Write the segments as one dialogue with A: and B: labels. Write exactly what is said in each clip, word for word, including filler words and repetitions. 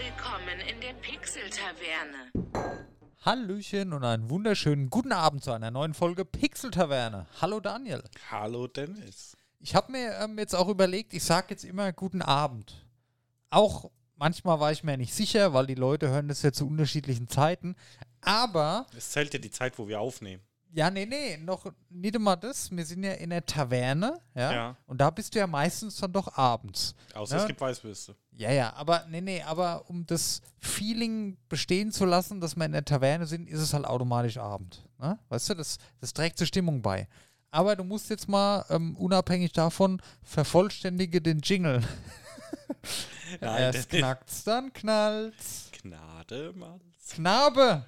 A: Willkommen in der Pixel-Taverne.
B: Hallöchen und einen wunderschönen guten Abend zu einer neuen Folge Pixel-Taverne. Hallo Daniel.
C: Hallo Dennis.
B: Ich habe mir ähm, jetzt auch überlegt, ich sage jetzt immer guten Abend. Auch manchmal war ich mir nicht sicher, weil die Leute hören das ja zu unterschiedlichen Zeiten. Aber...
C: Es zählt ja die Zeit, wo wir aufnehmen.
B: Ja, nee, nee, noch nicht einmal das. Wir sind ja in der Taverne, ja?
C: Ja.
B: Und da bist du ja meistens dann doch abends.
C: Außer
B: ne?
C: es gibt Weißwürste.
B: Ja, ja, aber nee, nee, aber um das Feeling bestehen zu lassen, dass wir in der Taverne sind, ist es halt automatisch Abend. Ne? Weißt du, das, das trägt zur Stimmung bei. Aber du musst jetzt mal, ähm, unabhängig davon, vervollständige den Jingle.
C: Nein,
B: Erst knackt's, dann knallt's.
C: Gnade, Mann.
B: Knabe!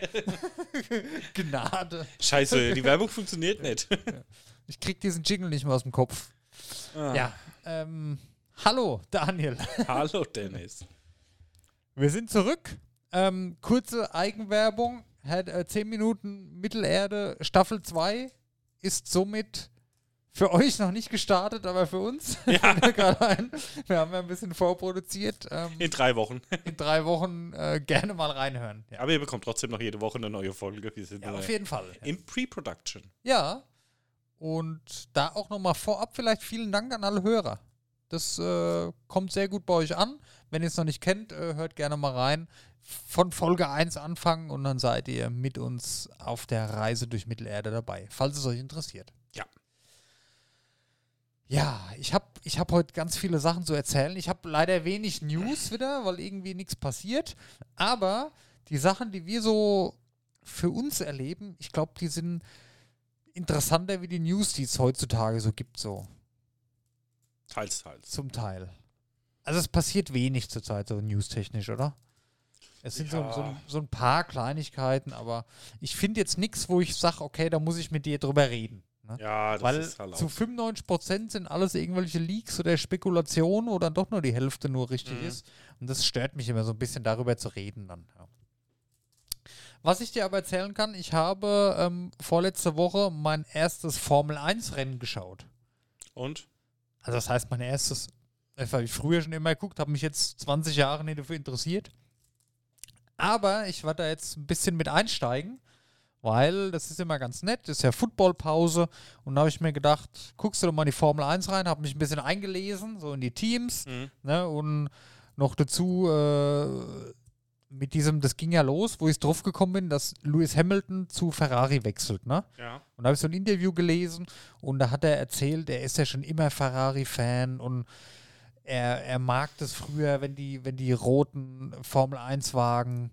B: Gnade.
C: Scheiße, die Werbung funktioniert nicht.
B: Ich krieg diesen Jingle nicht mehr aus dem Kopf.
C: Ah.
B: Ja, ähm, hallo Daniel.
C: Hallo Dennis.
B: Wir sind zurück. Ähm, kurze Eigenwerbung. Hat, äh, zehn Minuten Mittelerde Staffel zwei ist somit für euch noch nicht gestartet, aber für uns.
C: Ja.
B: Gerade ein. Wir haben ja ein bisschen vorproduziert. Ähm,
C: In drei Wochen.
B: in drei Wochen äh, gerne mal reinhören. Ja,
C: Aber ihr bekommt trotzdem noch jede Woche eine neue Folge. Wir sind
B: ja
C: äh,
B: auf jeden Fall. Ja.
C: in Pre-Production.
B: Ja, und da auch nochmal vorab vielleicht vielen Dank an alle Hörer. Das äh, kommt sehr gut bei euch an. Wenn ihr es noch nicht kennt, äh, hört gerne mal rein. Von Folge eins anfangen und dann seid ihr mit uns auf der Reise durch Mittelerde dabei, falls es euch interessiert.
C: Ja.
B: Ja, ich habe ich hab heute ganz viele Sachen zu erzählen. Ich habe leider wenig News wieder, weil irgendwie nichts passiert. Aber die Sachen, die wir so für uns erleben, ich glaube, die sind interessanter wie die News, die es heutzutage so gibt, so
C: Teils, teils.
B: zum Teil. Also es passiert wenig zurzeit so newstechnisch, oder? Es sind
C: Ja.
B: so, so, so ein paar Kleinigkeiten, aber ich finde jetzt nichts, wo ich sage, okay, da muss ich mit dir drüber reden. Ne?
C: Ja, das
B: Weil
C: ist halt
B: zu
C: auch.
B: fünfundneunzig Prozent sind alles irgendwelche Leaks oder Spekulationen, wo dann doch nur die Hälfte nur richtig
C: Mhm.
B: ist. Und das stört mich immer so ein bisschen, darüber zu reden dann. Ja. Was ich dir aber erzählen kann, ich habe ähm, vorletzte Woche mein erstes Formel eins Rennen geschaut.
C: Und?
B: Also das heißt, mein erstes, das habe ich früher schon immer geguckt, habe mich jetzt zwanzig Jahre nicht dafür interessiert. Aber ich werde da jetzt ein bisschen mit einsteigen, weil das ist immer ganz nett, das ist ja Footballpause und da habe ich mir gedacht, guckst du doch mal in die Formel eins rein, habe mich ein bisschen eingelesen, so in die Teams,
C: Mhm.
B: ne, und noch dazu äh, mit diesem, das ging ja los, wo ich drauf gekommen bin, dass Lewis Hamilton zu Ferrari wechselt, ne?
C: Ja.
B: Und da habe ich so ein Interview gelesen und da hat er erzählt, er ist ja schon immer Ferrari-Fan und er, er mag das früher, wenn die, wenn die roten Formel eins Wagen,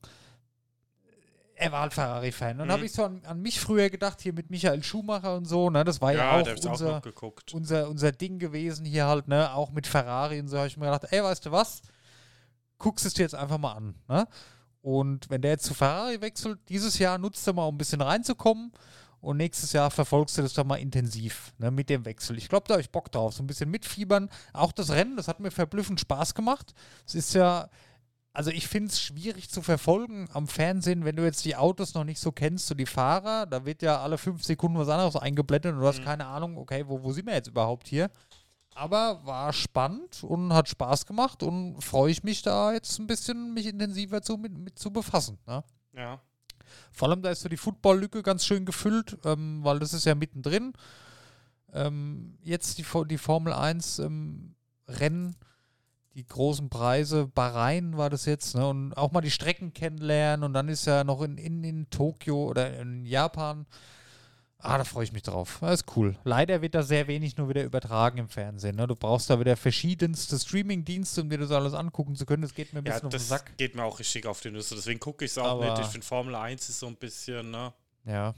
B: er war halt Ferrari-Fan. Und dann
C: Mhm.
B: habe ich so an, an mich früher gedacht, hier mit Michael Schumacher und so, ne, das war ja,
C: Ja,
B: auch
C: der hat auch
B: unser,
C: noch geguckt.
B: unser, unser Ding gewesen hier halt, ne, auch mit Ferrari und so, habe ich mir gedacht, ey, weißt du was, guckst es dir jetzt einfach mal an, ne? Und wenn der jetzt zu Ferrari wechselt, dieses Jahr nutzt er mal, um ein bisschen reinzukommen und nächstes Jahr verfolgst du das doch mal intensiv, ne, mit dem Wechsel. Ich glaube, da habe ich Bock drauf, so ein bisschen mitfiebern. Auch das Rennen, das hat mir verblüffend Spaß gemacht. Es ist ja, also ich finde es schwierig zu verfolgen am Fernsehen, wenn du jetzt die Autos noch nicht so kennst, so die Fahrer, da wird ja alle fünf Sekunden was anderes eingeblendet und du hast
C: Mhm.
B: keine Ahnung, okay, wo, wo sind wir jetzt überhaupt hier? Aber war spannend und hat Spaß gemacht und freue ich mich da jetzt ein bisschen mich intensiver zu, mit, mit zu befassen. Ne?
C: Ja.
B: Vor allem da ist so die Football-Lücke ganz schön gefüllt, ähm, weil das ist ja mittendrin. Ähm, jetzt die, Fo- die Formel eins ähm, Rennen, die großen Preise, Bahrain war das jetzt, ne? Und auch mal die Strecken kennenlernen und dann ist ja noch in, in, in Tokio oder in Japan. Ah, da freue ich mich drauf. Das ist cool. Leider wird da sehr wenig nur wieder übertragen im Fernsehen. Ne? Du brauchst da wieder verschiedenste Streaming-Dienste, um dir das alles angucken zu können. Das geht mir ein
C: Ja,
B: bisschen auf den
C: das
B: Sack.
C: geht mir auch richtig auf die Nüsse. Deswegen gucke ich es auch
B: Aber-
C: nicht. Ich finde Formel eins ist so ein bisschen, ne?
B: Ja.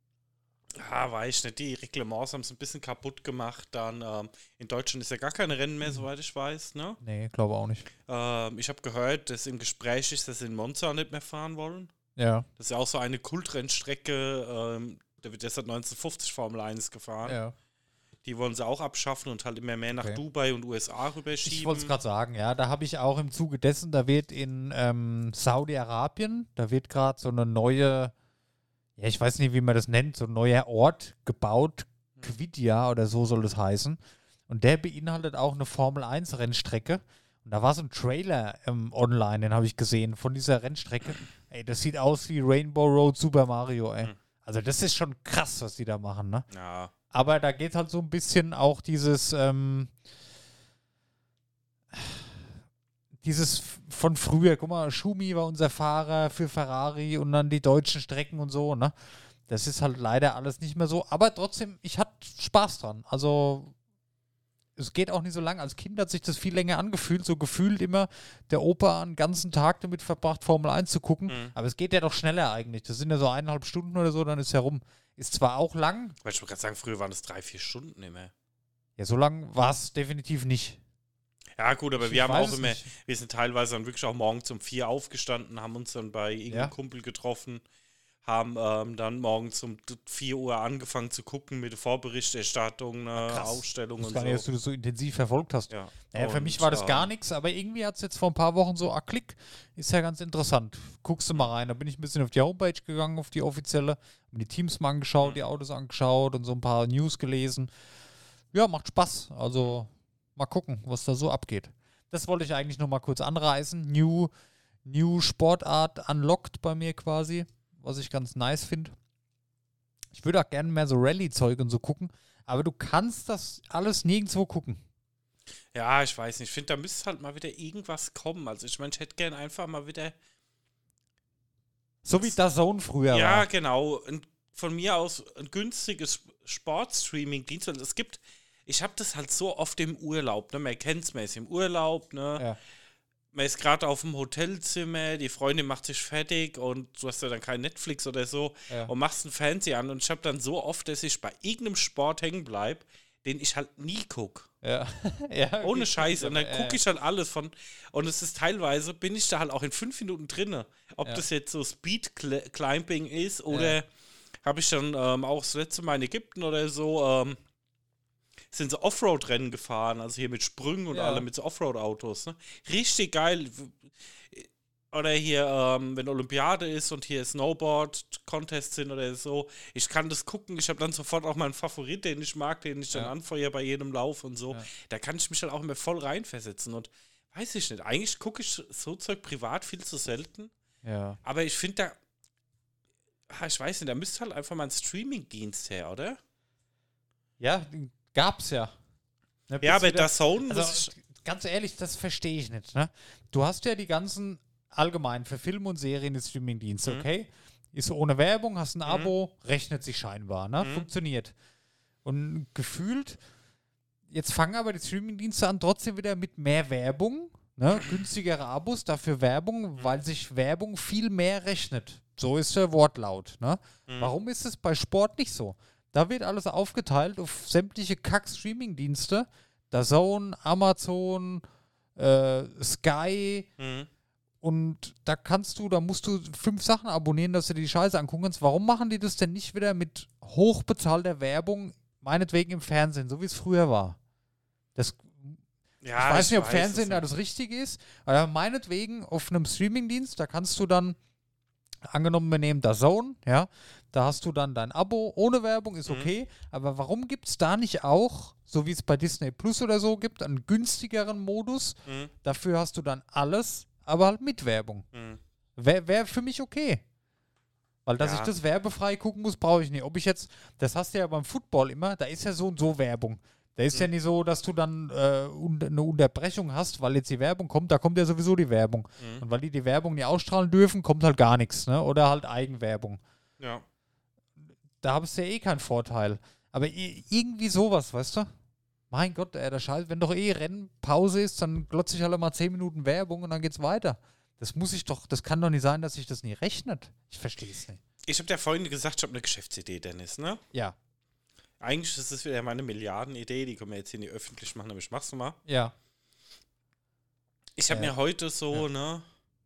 C: Ah, weiß ich nicht. Die Reglements haben es ein bisschen kaputt gemacht. Dann, ähm, in Deutschland ist ja gar keine Rennen mehr, soweit ich weiß, ne?
B: Nee, glaube auch nicht.
C: Ähm, ich habe gehört, dass im Gespräch ist, dass sie in Monza nicht mehr fahren wollen.
B: Ja.
C: Das ist ja auch so eine Kultrennstrecke. Ähm, da wird erst seit neunzehnhundertfünfzig Formel eins gefahren.
B: Ja.
C: Die wollen sie auch abschaffen und halt immer mehr nach
B: Okay.
C: Dubai und U S A rüberschieben.
B: Ich wollte es gerade sagen, ja, da habe ich auch im Zuge dessen, da wird in ähm, Saudi-Arabien, da wird gerade so eine neue, ja, ich weiß nicht, wie man das nennt, so ein neuer Ort gebaut, Qiddiya oder so soll das heißen. Und der beinhaltet auch eine Formel eins Rennstrecke. Und Und da war so ein Trailer ähm, online, den habe ich gesehen, von dieser Rennstrecke. Ey, das sieht aus wie Rainbow Road Super Mario, ey.
C: Hm.
B: Also das ist schon krass, was die da machen, ne?
C: Ja.
B: Aber da geht halt so ein bisschen auch dieses, ähm, dieses f- von früher, guck mal, Schumi war unser Fahrer für Ferrari und dann die deutschen Strecken und so, ne? Das ist halt leider alles nicht mehr so, aber trotzdem, ich hatte Spaß dran. Also es geht auch nicht so lang. Als Kind hat sich das viel länger angefühlt, so gefühlt immer der Opa einen ganzen Tag damit verbracht, Formel eins zu gucken.
C: Mhm.
B: Aber es geht ja doch schneller eigentlich. Das sind ja so eineinhalb Stunden oder so, dann ist ja rum. Ist zwar auch lang,
C: Weil ich wollte gerade sagen, früher waren es drei, vier Stunden immer.
B: ja, so lang war es definitiv nicht.
C: Ja, gut, aber
B: Ich
C: wir haben
B: weiß
C: auch
B: es
C: immer,
B: nicht.
C: wir sind teilweise dann wirklich auch morgens um vier aufgestanden, haben uns dann bei irgendeinem
B: Ja.
C: Kumpel getroffen, haben ähm, dann morgens um vier Uhr angefangen zu gucken mit der Vorberichterstattung, ne,
B: Krass.
C: Ausstellung
B: Ich
C: und
B: wusste gar nicht, dass
C: so.
B: du das so intensiv verfolgt hast.
C: Ja.
B: Naja, für
C: Und,
B: mich war das gar
C: ähm,
B: nichts, aber irgendwie hat es jetzt vor ein paar Wochen so, ah, klick, ist ja ganz interessant. Guckst du mal rein. Da bin ich ein bisschen auf die Homepage gegangen, auf die offizielle, haben die Teams mal angeschaut,
C: Mhm.
B: die Autos angeschaut und so ein paar News gelesen. Ja, macht Spaß. Also mal gucken, was da so abgeht. Das wollte ich eigentlich noch mal kurz anreißen. New, New Sportart unlocked bei mir quasi, was ich ganz nice finde. Ich würde auch gerne mehr so Rallye-Zeug und so gucken, aber du kannst das alles nirgendwo gucken.
C: Ja, ich weiß nicht. Ich finde, da müsste halt mal wieder irgendwas kommen. Also ich meine, ich hätte gern einfach mal wieder.
B: So wie DAZN früher
C: Ja,
B: war.
C: genau. Ein, von mir aus ein günstiges Sportstreaming-Dienst. Und es gibt, ich habe das halt so oft im Urlaub. Ne? Man kennt es, man ist im Urlaub, ne?
B: Ja.
C: Man ist gerade auf dem Hotelzimmer, die Freundin macht sich fertig und du hast ja dann kein Netflix oder so
B: Ja.
C: und machst einen Fernseher an. Und ich habe dann so oft, dass ich bei irgendeinem Sport hängen bleibe, den ich halt nie gucke.
B: Ja. ja,
C: Ohne
B: okay,
C: Scheiß. Und dann
B: ja,
C: gucke ich halt alles von. Und es ist teilweise, bin ich da halt auch in fünf Minuten drinne. Ob
B: Ja.
C: das jetzt so Speed Cl- Climbing ist oder
B: Ja.
C: habe ich dann ähm, auch das letzte Mal in Ägypten oder so, ähm, sind so Offroad-Rennen gefahren, also hier mit Sprüngen und
B: Ja.
C: alle mit so Offroad-Autos. Ne? Richtig geil. Oder hier, ähm, wenn Olympiade ist und hier Snowboard-Contests sind oder so. Ich kann das gucken. Ich habe dann sofort auch meinen Favorit, den ich mag, den ich dann
B: Ja.
C: anfeuere bei jedem Lauf und so.
B: Ja.
C: Da kann ich mich dann auch immer voll reinversetzen. Und weiß ich nicht. Eigentlich gucke ich so Zeug privat viel zu selten.
B: Ja.
C: Aber ich finde da. Ah, Ich weiß nicht, da müsste halt einfach mal ein Streaming-Dienst her, oder?
B: Ja, gab's ja. Ne,
C: Ja,
B: bis
C: aber
B: wieder-
C: das Zone, das
B: Also,
C: ist.
B: ganz ehrlich, das verstehe ich nicht. Ne? Du hast ja die ganzen, allgemein für Film und Serien die Streamingdienste,
C: Mhm.
B: okay? Ist ohne Werbung, hast ein
C: Mhm.
B: Abo, rechnet sich scheinbar, ne?
C: Mhm.
B: Funktioniert. Und gefühlt, jetzt fangen aber die Streamingdienste an, trotzdem wieder mit mehr Werbung, ne? Günstigere Abos, dafür Werbung,
C: Mhm.
B: weil sich Werbung viel mehr rechnet. So ist der Wortlaut, ne?
C: Mhm.
B: Warum ist es bei Sport nicht so? Da wird alles aufgeteilt auf sämtliche Kack-Streaming-Dienste. DAZN, Amazon, äh, Sky.
C: Mhm.
B: Und da kannst du, da musst du fünf Sachen abonnieren, dass du dir die Scheiße angucken kannst. Warum machen die das denn nicht wieder mit hochbezahlter Werbung, meinetwegen im Fernsehen, so wie es früher war? Das,
C: Ja,
B: ich weiß nicht, ob
C: es
B: Fernsehen da
C: nicht.
B: das Richtige ist, aber meinetwegen auf einem Streamingdienst, da kannst du dann, angenommen, wir nehmen DAZN, ja, da hast du dann dein Abo ohne Werbung, ist
C: Mhm.
B: okay, aber warum gibt es da nicht auch, so wie es bei Disney Plus oder so gibt, einen günstigeren Modus?
C: Mhm.
B: Dafür hast du dann alles, aber halt mit Werbung.
C: Mhm.
B: Wäre wär für mich okay. Weil, dass
C: Ja.
B: ich das werbefrei gucken muss, brauche ich nicht. Ob ich jetzt, das hast du ja beim Football immer, da ist ja so und so Werbung. Da ist ja
C: Mhm.
B: nicht so, dass du dann äh, un eine Unterbrechung hast, weil jetzt die Werbung kommt, da kommt ja sowieso die Werbung.
C: Mhm.
B: Und weil die die Werbung nicht ausstrahlen dürfen, kommt halt gar nichts, ne? Oder halt Eigenwerbung.
C: Ja.
B: Da hast du ja eh keinen Vorteil. Aber i- irgendwie sowas, weißt du? Mein Gott, ey, der Scheiß, wenn doch eh Rennpause ist, dann glotze ich halt mal zehn Minuten Werbung und dann geht's weiter. Das muss ich doch, das kann doch nicht sein, dass sich das nie rechnet. Ich verstehe es nicht.
C: Ich habe dir vorhin gesagt, ich habe eine Geschäftsidee, Dennis, ne?
B: Ja,
C: Eigentlich ist es wieder meine Milliardenidee, die können wir jetzt hier nicht öffentlich machen, aber ich mach's mal.
B: ja,
C: Ich habe
B: Äh,
C: mir heute so,
B: ja.
C: ne,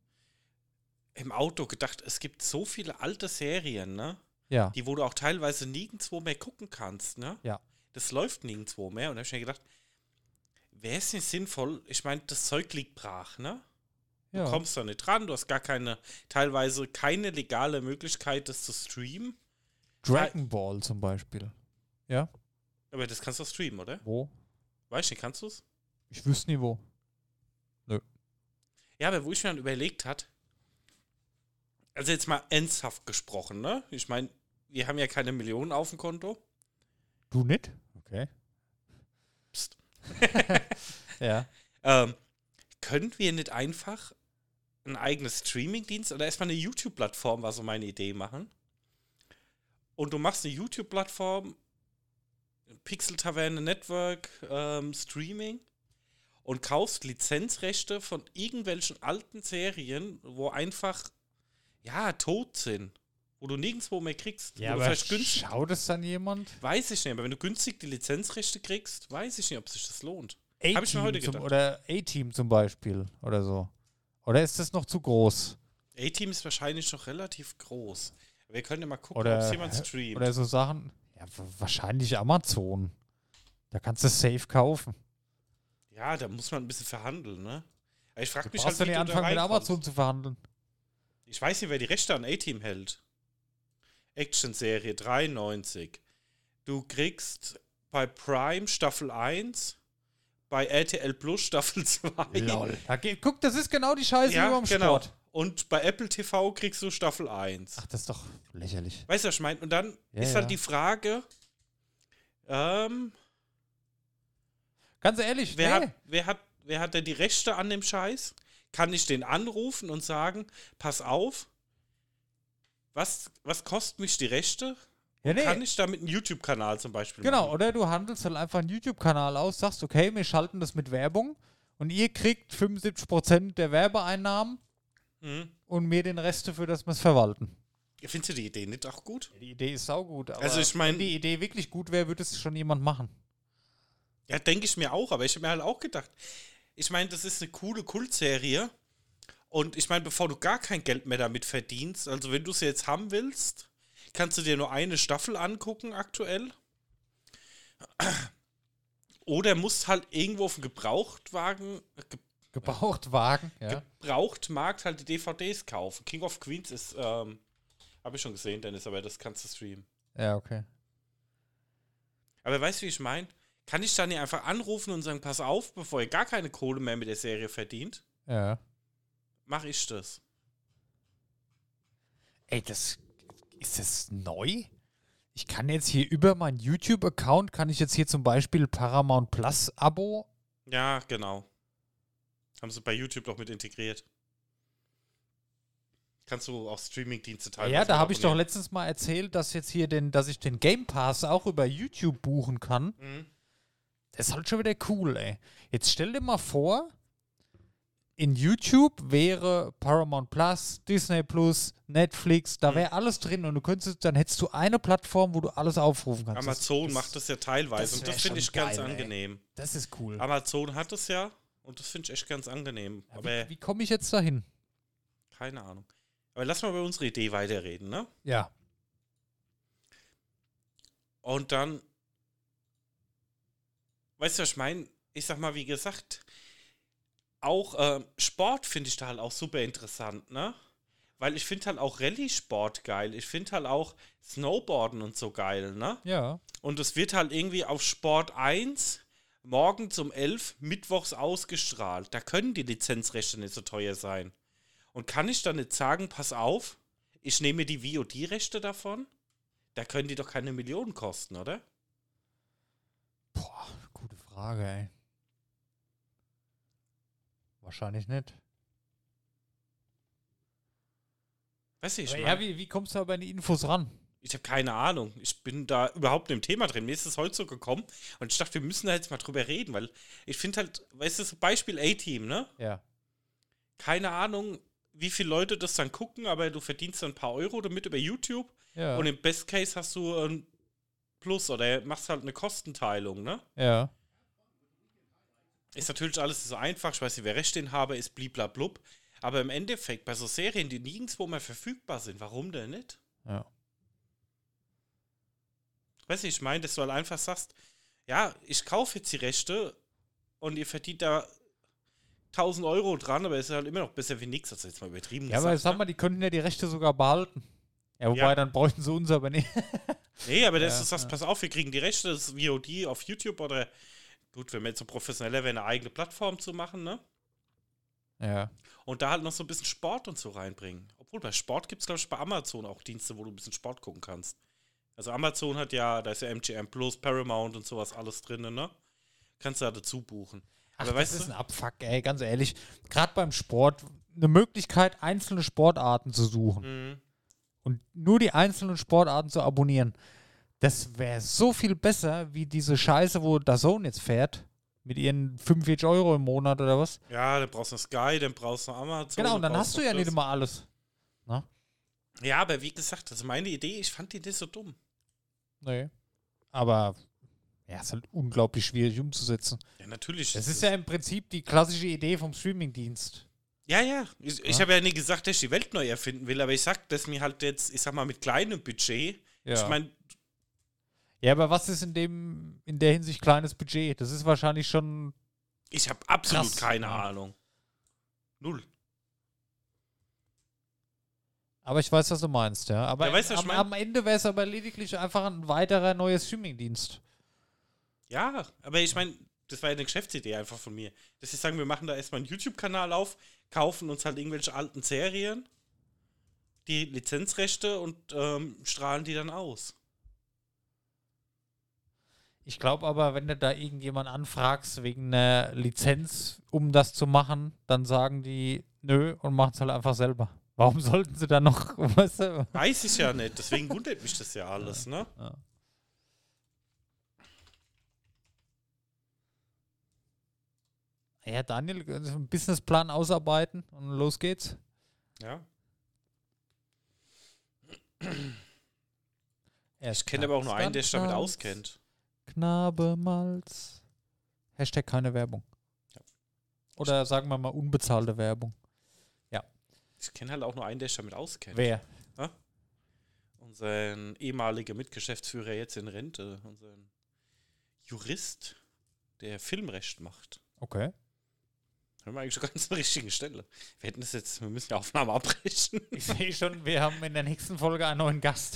C: im Auto gedacht, es gibt so viele alte Serien, ne?
B: ja.
C: Die, wo du auch teilweise nirgendwo mehr gucken kannst, ne?
B: Ja.
C: Das läuft nirgendwo mehr. Und da habe ich mir gedacht, wäre es nicht sinnvoll, ich meine, das Zeug liegt brach, ne? Du
B: ja.
C: kommst da nicht dran, du hast gar keine, teilweise keine legale Möglichkeit, das zu streamen.
B: Dragon Ball zum Beispiel. Ja,
C: Aber das kannst du streamen, oder?
B: wo?
C: Weißt du, kannst du es?
B: Ich wüsste nie wo. Nö.
C: Ja, aber wo ich mir dann überlegt hat, also jetzt mal ernsthaft gesprochen, ne? Ich meine, wir haben ja keine Millionen auf dem Konto.
B: Du nicht? Okay.
C: Psst.
B: Ja.
C: Ähm, können wir nicht einfach ein eigenes Streaming-Dienst oder erstmal eine YouTube-Plattform, war so meine Idee, machen? Und du machst eine YouTube-Plattform, Pixel Taverne Network, ähm, Streaming und kaufst Lizenzrechte von irgendwelchen alten Serien, wo einfach, ja, tot sind. Wo du nirgendwo mehr kriegst.
B: Ja,
C: wo du
B: aber
C: vielleicht günstig,
B: schaut es dann jemand?
C: weiß ich nicht, aber wenn du günstig die Lizenzrechte kriegst, weiß ich nicht, ob sich das lohnt. Hab ich mir heute
B: A-Team zum,
C: gedacht.
B: oder A-Team zum Beispiel oder so. Oder ist das noch zu groß?
C: A-Team ist wahrscheinlich noch relativ groß. Wir können ja mal gucken, ob
B: Oder,
C: es jemand streamt.
B: oder so Sachen. Ja, w- wahrscheinlich Amazon. Da kannst du safe kaufen.
C: Ja, da muss man ein bisschen verhandeln, ne? Aber ich frage
B: Du
C: mich
B: brauchst
C: halt,
B: ja
C: wie
B: nicht
C: du da
B: anfangen, mit
C: reinkommst.
B: Amazon zu verhandeln.
C: Ich weiß nicht, wer die Rechte an A-Team hält. Action-Serie dreiundneunzig. Du kriegst bei Prime Staffel eins, bei R T L Plus Staffel zwei.
B: Lol. Da geht, guck, das ist genau die Scheiße
C: Ja,
B: wie beim
C: genau.
B: Sport.
C: Und bei Apple T V kriegst du Staffel eins.
B: Ach, das ist doch lächerlich.
C: Weißt du, was ich meine? Und dann
B: Ja,
C: ist
B: ja.
C: halt die Frage, ähm,
B: Ganz ehrlich,
C: wer,
B: nee.
C: hat, wer, hat, wer hat denn die Rechte an dem Scheiß? Kann ich den anrufen und sagen, pass auf, was, was kosten mich die Rechte?
B: Ja, nee.
C: Kann ich damit einen YouTube-Kanal zum Beispiel
B: Genau,
C: machen?
B: oder du handelst halt einfach einen YouTube-Kanal aus, sagst, okay, wir schalten das mit Werbung und ihr kriegt fünfundsiebzig Prozent der Werbeeinnahmen
C: Mhm.
B: und mir den Rest dafür, dass wir es verwalten.
C: Findest du die Idee nicht auch gut?
B: Die Idee ist saugut, aber
C: Also ich mein-
B: wenn die Idee wirklich gut wäre, würde es schon jemand machen.
C: Ja, denke ich mir auch, aber ich habe mir halt auch gedacht, ich meine, das ist eine coole Kultserie und ich meine, bevor du gar kein Geld mehr damit verdienst, also wenn du sie jetzt haben willst, kannst du dir nur eine Staffel angucken aktuell oder musst halt irgendwo auf dem Gebrauchtwagen, Ge
B: Gebrauchtwagen, ja.
C: Gebrauchtmarkt halt die D V Ds kaufen. King of Queens ist, ähm, habe ich schon gesehen, Dennis, aber das kannst du streamen.
B: Ja, okay.
C: Aber weißt du, wie ich meine? Kann ich dann nicht einfach anrufen und sagen, pass auf, bevor ihr gar keine Kohle mehr mit der Serie verdient,
B: Ja.
C: mache ich das.
B: Ey, das ist das neu? Ich kann jetzt hier über meinen YouTube-Account, kann ich jetzt hier zum Beispiel Paramount Plus Abo.
C: Ja, genau. Haben sie bei YouTube doch mit integriert. Kannst du auch Streaming-Dienste teilweise
B: Ja, da
C: mit
B: habe ich doch
C: abonnieren.
B: letztens mal erzählt, dass jetzt hier den, dass ich den Game Pass auch über YouTube buchen kann.
C: Mhm.
B: Das ist halt schon wieder cool, ey. Jetzt stell dir mal vor, in YouTube wäre Paramount Plus, Disney Plus, Netflix, da
C: Mhm.
B: wäre alles drin und du könntest, dann hättest du eine Plattform, wo du alles aufrufen kannst.
C: Amazon
B: das,
C: macht das ja teilweise
B: das
C: und
B: wär
C: das finde
B: schon
C: ich ganz
B: geil, ey.
C: angenehm.
B: Das ist cool.
C: Amazon hat es ja und das finde ich echt ganz angenehm.
B: Ja,
C: Aber
B: wie wie komme ich jetzt dahin?
C: keine Ahnung. Aber lass mal über unsere Idee weiterreden, ne?
B: Ja.
C: Und dann, weißt du, was ich meine? Ich sag mal, wie gesagt, auch ähm, Sport finde ich da halt auch super interessant, ne? Weil ich finde halt auch Rallye-Sport geil. Ich finde halt auch Snowboarden und so geil, ne?
B: Ja.
C: Und es wird halt irgendwie auf Sport eins morgens um elf mittwochs ausgestrahlt. Da können die Lizenzrechte nicht so teuer sein. Und kann ich dann nicht sagen, pass auf, ich nehme die V O D-Rechte davon? Da können die doch keine Millionen kosten, oder?
B: Boah, gute Frage, ey. Wahrscheinlich nicht.
C: Weißt du, ich
B: Aber
C: meine,
B: ja, wie, wie kommst du aber an die Infos ran?
C: ich habe keine Ahnung. Ich bin da überhaupt nicht im Thema drin. Mir ist es heute so gekommen und ich dachte, wir müssen da jetzt mal drüber reden, weil ich finde halt, weißt du, so Beispiel A-Team, ne?
B: Ja.
C: Keine Ahnung, wie viele Leute das dann gucken, aber du verdienst dann ein paar Euro damit über YouTube
B: Ja.
C: und im Best Case hast du ein Plus oder machst halt eine Kostenteilung, ne?
B: ja.
C: Ist natürlich alles so einfach, ich weiß nicht, wer Rechteinhaber ist, bliblablub, aber im Endeffekt bei so Serien, die nirgendwo mehr verfügbar sind, warum denn nicht?
B: Ja.
C: Weißt du, ich meine, dass du halt einfach sagst, ja, ich kaufe jetzt die Rechte und ihr verdient da tausend Euro dran, aber es ist halt immer noch besser wie nichts, also jetzt mal übertrieben
B: Ja, aber
C: gesagt,
B: sag
C: ne?
B: mal, die könnten ja die Rechte sogar behalten. Ja, wobei,
C: Ja.
B: dann bräuchten sie uns aber nicht.
C: Nee, aber das
B: Ja,
C: ist, sagst,
B: ja.
C: pass auf, wir kriegen die Rechte, das ist V O D auf YouTube oder, gut, wenn wir jetzt so professioneller wären, eine eigene Plattform zu machen, ne?
B: Ja.
C: Und da halt noch so ein bisschen Sport und so reinbringen. Obwohl bei Sport gibt es, glaube ich, bei Amazon auch Dienste, wo du ein bisschen Sport gucken kannst. Also Amazon hat ja, da ist ja M G M Plus, Paramount und sowas alles drin, ne? Kannst du da dazu buchen.
B: Ach,
C: Aber
B: das
C: weißt
B: ist
C: du,
B: ein Abfuck, ey, ganz ehrlich. Gerade beim Sport eine Möglichkeit, einzelne Sportarten zu suchen
C: Mhm.
B: und nur die einzelnen Sportarten zu abonnieren. Das wäre so viel besser, wie diese Scheiße, wo D A Z N jetzt fährt. Mit ihren fünfundvierzig Euro im Monat oder was.
C: Ja, dann brauchst du Sky, dann brauchst du Amazon.
B: Genau, und dann
C: brauchst
B: hast du ja
C: das.
B: nicht immer alles.
C: Ja, aber wie gesagt, also meine Idee, ich fand die nicht so dumm.
B: Nee. Aber ja, ist halt unglaublich schwierig umzusetzen.
C: Ja, natürlich.
B: Das
C: ist
B: ist ja im Prinzip die klassische Idee vom Streamingdienst.
C: Ja, ja. Ich, ich
B: Ja.
C: habe ja nicht gesagt, dass ich die Welt neu erfinden will, aber ich sag, dass mir halt jetzt, ich sag mal, mit kleinem Budget,
B: Ja.
C: ich meine,
B: Ja, aber was ist in dem, in der Hinsicht kleines Budget? Das ist wahrscheinlich schon.
C: ich habe absolut
B: Krass,
C: keine
B: ja.
C: Ahnung. Null.
B: Aber ich weiß, was du meinst, ja. Aber
C: Ja, weißt du, was
B: am,
C: ich mein?
B: am Ende wäre es aber lediglich einfach ein weiterer neuer Streamingdienst.
C: Ja, aber ich meine, das war ja eine Geschäftsidee einfach von mir. Dass ich sagen, wir machen da erstmal einen YouTube-Kanal auf, kaufen uns halt irgendwelche alten Serien, die Lizenzrechte und ähm, strahlen die dann aus.
B: Ich glaube aber, wenn du da irgendjemand anfragst wegen einer Lizenz, um das zu machen, dann sagen die nö und machen es halt einfach selber. Warum sollten sie dann noch, weißt du?
C: Weiß ich ja nicht, deswegen wundert mich das ja alles, ne?
B: Ja. Ja, Daniel, einen Businessplan ausarbeiten und los geht's.
C: Ja.
B: Erst
C: Ich kenne aber auch nur einen, der sich damit
B: Malz,
C: auskennt.
B: Knabe Malz. Hashtag keine Werbung.
C: Ja.
B: Oder sagen wir mal unbezahlte Werbung.
C: Ich kenne halt auch nur einen, der sich damit auskennt.
B: Wer?
C: Unseren ehemaliger Mitgeschäftsführer jetzt in Rente, unseren Jurist, der Filmrecht macht.
B: Okay.
C: Haben wir eigentlich schon ganz an der richtigen Stelle. Wir hätten das jetzt, wir müssen die Aufnahme abbrechen.
B: Ich sehe schon, wir haben in der nächsten Folge einen neuen Gast.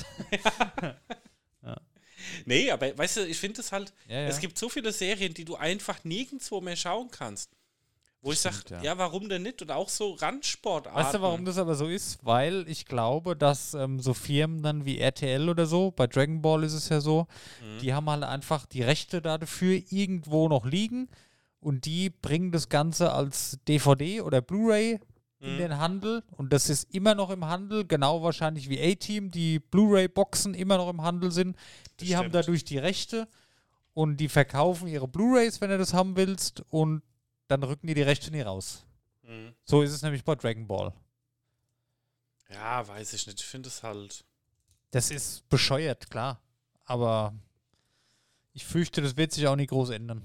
C: Nee, aber weißt du, ich finde es halt,
B: Ja, ja.
C: es gibt so viele Serien, die du einfach nirgendwo mehr schauen kannst. Wo ich
B: Stimmt,
C: sage,
B: ja.
C: ja. warum denn nicht? Und auch so Randsportarten.
B: Weißt du, warum das aber so ist? Weil ich glaube, dass ähm, so Firmen dann wie R T L oder so, bei Dragon Ball ist es ja so,
C: Mhm.
B: die haben halt einfach die Rechte dafür irgendwo noch liegen und die bringen das Ganze als D V D oder Blu-ray in
C: Mhm.
B: den Handel und das ist immer noch im Handel, genau wahrscheinlich wie A-Team, die Blu-ray-Boxen immer noch im Handel sind. Die
C: Das
B: haben
C: stimmt.
B: dadurch die Rechte und die verkaufen ihre Blu-rays, wenn du das haben willst, und dann rücken die die Rechte nie raus.
C: Mhm.
B: So ist es nämlich bei Dragon Ball.
C: Ja, weiß ich nicht. Ich finde es halt.
B: Das ist bescheuert, klar. Aber ich fürchte, das wird sich auch nicht groß ändern.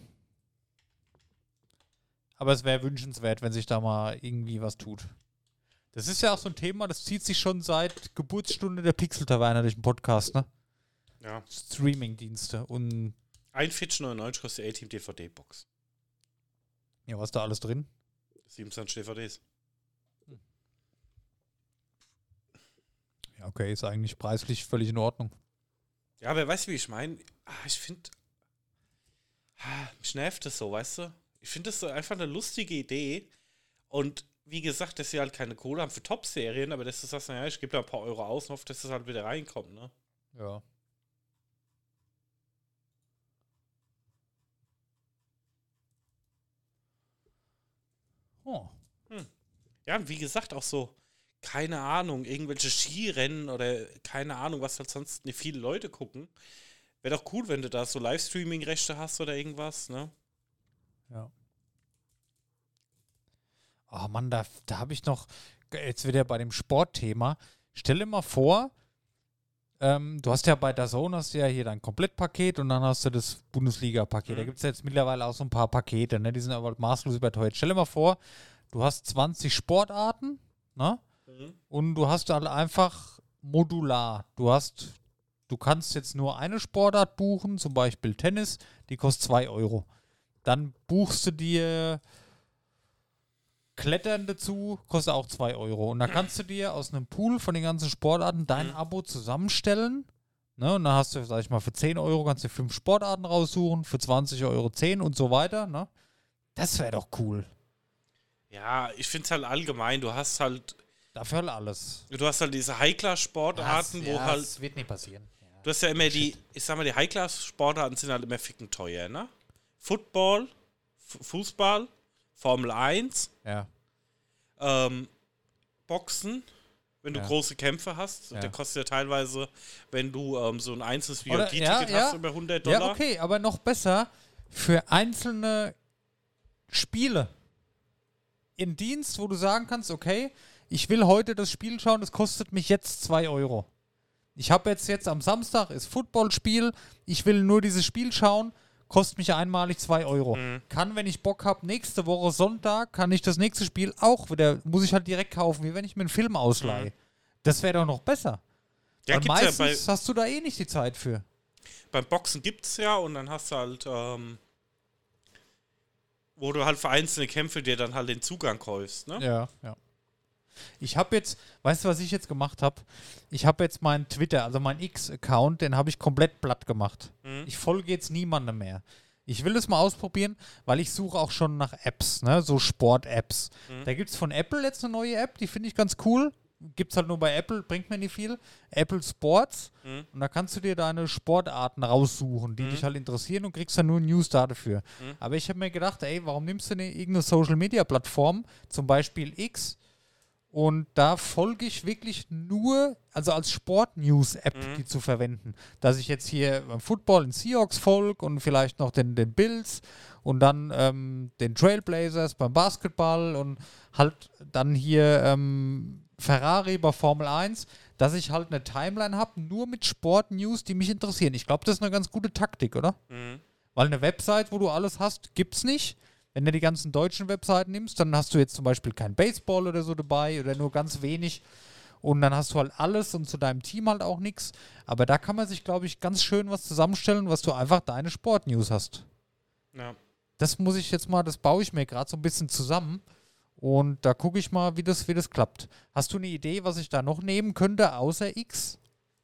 B: Aber es wäre wünschenswert, wenn sich da mal irgendwie was tut. Das ist ja auch so ein Thema, das zieht sich schon seit Geburtsstunde der Pixel-Taverne durch den Podcast, ne?
C: Ja.
B: Streaming-Dienste und
C: einundvierzig neunundneunzig kostet die A-Team D V D-Box.
B: ja, was da alles drin?
C: siebenundzwanzig D V Ds.
B: Ja, okay, ist eigentlich preislich völlig in Ordnung.
C: Ja, aber weißt du, wie ich meine? Ah, ich finde. Ah, mich nervt das so, weißt du? Ich finde das so einfach eine lustige Idee. Und wie gesagt, dass sie halt keine Kohle haben für Top-Serien, aber dass du sagst, naja, ich gebe da ein paar Euro aus und hoffe, dass das halt wieder reinkommt, ne?
B: Ja. Oh.
C: Ja, und wie gesagt, auch so, keine Ahnung, irgendwelche Skirennen oder keine Ahnung, was halt sonst nicht viele Leute gucken. Wäre doch cool, wenn du da so Livestreaming-Rechte hast oder irgendwas, ne?
B: Ja. Oh Mann, da, da habe ich noch, jetzt wieder bei dem Sportthema, stell dir mal vor, ähm, du hast ja bei D A Z N hast du ja hier dein Komplettpaket und dann hast du das Bundesliga-Paket.
C: Mhm.
B: Da gibt es jetzt mittlerweile auch so ein paar Pakete, ne? Die sind aber maßlos überteuert. Stell dir mal vor, du hast zwanzig Sportarten, ne?
C: Mhm.
B: Und du hast halt einfach modular. Du hast, du kannst jetzt nur eine Sportart buchen, zum Beispiel Tennis, die kostet zwei Euro. Dann buchst du dir Klettern dazu, kostet auch zwei Euro. Und da kannst du dir aus einem Pool von den ganzen Sportarten dein
C: Mhm.
B: Abo zusammenstellen. Ne? Und dann hast du, sag ich mal, für zehn Euro kannst du dir fünf Sportarten raussuchen, für zwanzig Euro zehn und so weiter. Ne? Das wäre doch cool.
C: Ja, ich finde es halt allgemein, du hast halt,
B: Dafür halt alles.
C: du hast halt diese High-Class-Sportarten,
B: Das-
C: wo
B: ja,
C: halt,
B: das wird nicht passieren. Ja.
C: du hast ja immer die, ich sag mal, die High-Class-Sportarten sind halt immer ficken teuer, ne? Football, F- Fußball, Formel eins,
B: Ja.
C: ähm, Boxen, wenn du
B: Ja.
C: große Kämpfe hast.
B: Ja.
C: Der kostet ja teilweise, wenn du ähm, so ein einzelnes V
B: Oder-
C: I P-Ticket
B: ja,
C: hast,
B: ja.
C: über hundert Dollar.
B: Ja, okay, aber noch besser für einzelne Spiele in Dienst, wo du sagen kannst, okay, ich will heute das Spiel schauen, das kostet mich jetzt zwei Euro. Ich habe jetzt, jetzt am Samstag ist Footballspiel, ich will nur dieses Spiel schauen, kostet mich einmalig zwei Euro.
C: Mhm.
B: Kann, wenn ich Bock habe, nächste Woche Sonntag, kann ich das nächste Spiel auch wieder, muss ich halt direkt kaufen, wie wenn ich mir einen Film ausleihe.
C: Mhm.
B: Das wäre doch noch besser.
C: Ja,
B: Weil
C: gibt's ja
B: meistens
C: bei,
B: hast du da eh nicht die Zeit für.
C: beim Boxen gibt's ja und dann hast du halt, ähm, wo du halt für einzelne Kämpfe dir dann halt den Zugang kaufst, ne?
B: Ja, ja. Ich habe jetzt, weißt du, was ich jetzt gemacht habe? Ich habe jetzt meinen Twitter, also meinen X-Account, den habe ich komplett platt gemacht.
C: Mhm.
B: Ich folge jetzt niemandem mehr. Ich will das mal ausprobieren, weil ich suche auch schon nach Apps, ne? So Sport-Apps.
C: Mhm.
B: Da gibt es von Apple jetzt eine neue App, die finde ich ganz cool. Gibt es halt nur bei Apple, bringt mir nicht viel. Apple Sports.
C: Mhm.
B: Und da kannst du dir deine Sportarten raussuchen, die
C: Mhm.
B: dich halt interessieren und kriegst dann nur News da dafür.
C: Mhm.
B: Aber ich habe mir gedacht, ey, warum nimmst du nicht irgendeine Social-Media-Plattform, zum Beispiel X, und da folge ich wirklich nur, also als Sport-News-App,
C: Mhm.
B: die zu verwenden. Dass ich jetzt hier beim Football den Seahawks folge und vielleicht noch den, den Bills und dann ähm, den Trailblazers beim Basketball und halt dann hier ähm, Ferrari bei Formel eins, dass ich halt eine Timeline habe, nur mit Sport-News, die mich interessieren. Ich glaube, das ist eine ganz gute Taktik, oder?
C: Mhm.
B: Weil eine Website, wo du alles hast, gibt's nicht. Wenn du die ganzen deutschen Webseiten nimmst, dann hast du jetzt zum Beispiel kein Baseball oder so dabei oder nur ganz wenig. Und dann hast du halt alles und zu deinem Team halt auch nichts. Aber da kann man sich, glaube ich, ganz schön was zusammenstellen, was du einfach deine Sportnews hast.
C: Ja.
B: Das muss ich jetzt mal, das baue ich mir gerade so ein bisschen zusammen. Und da gucke ich mal, wie das, wie das klappt. Hast du eine Idee, was ich da noch nehmen könnte, außer X?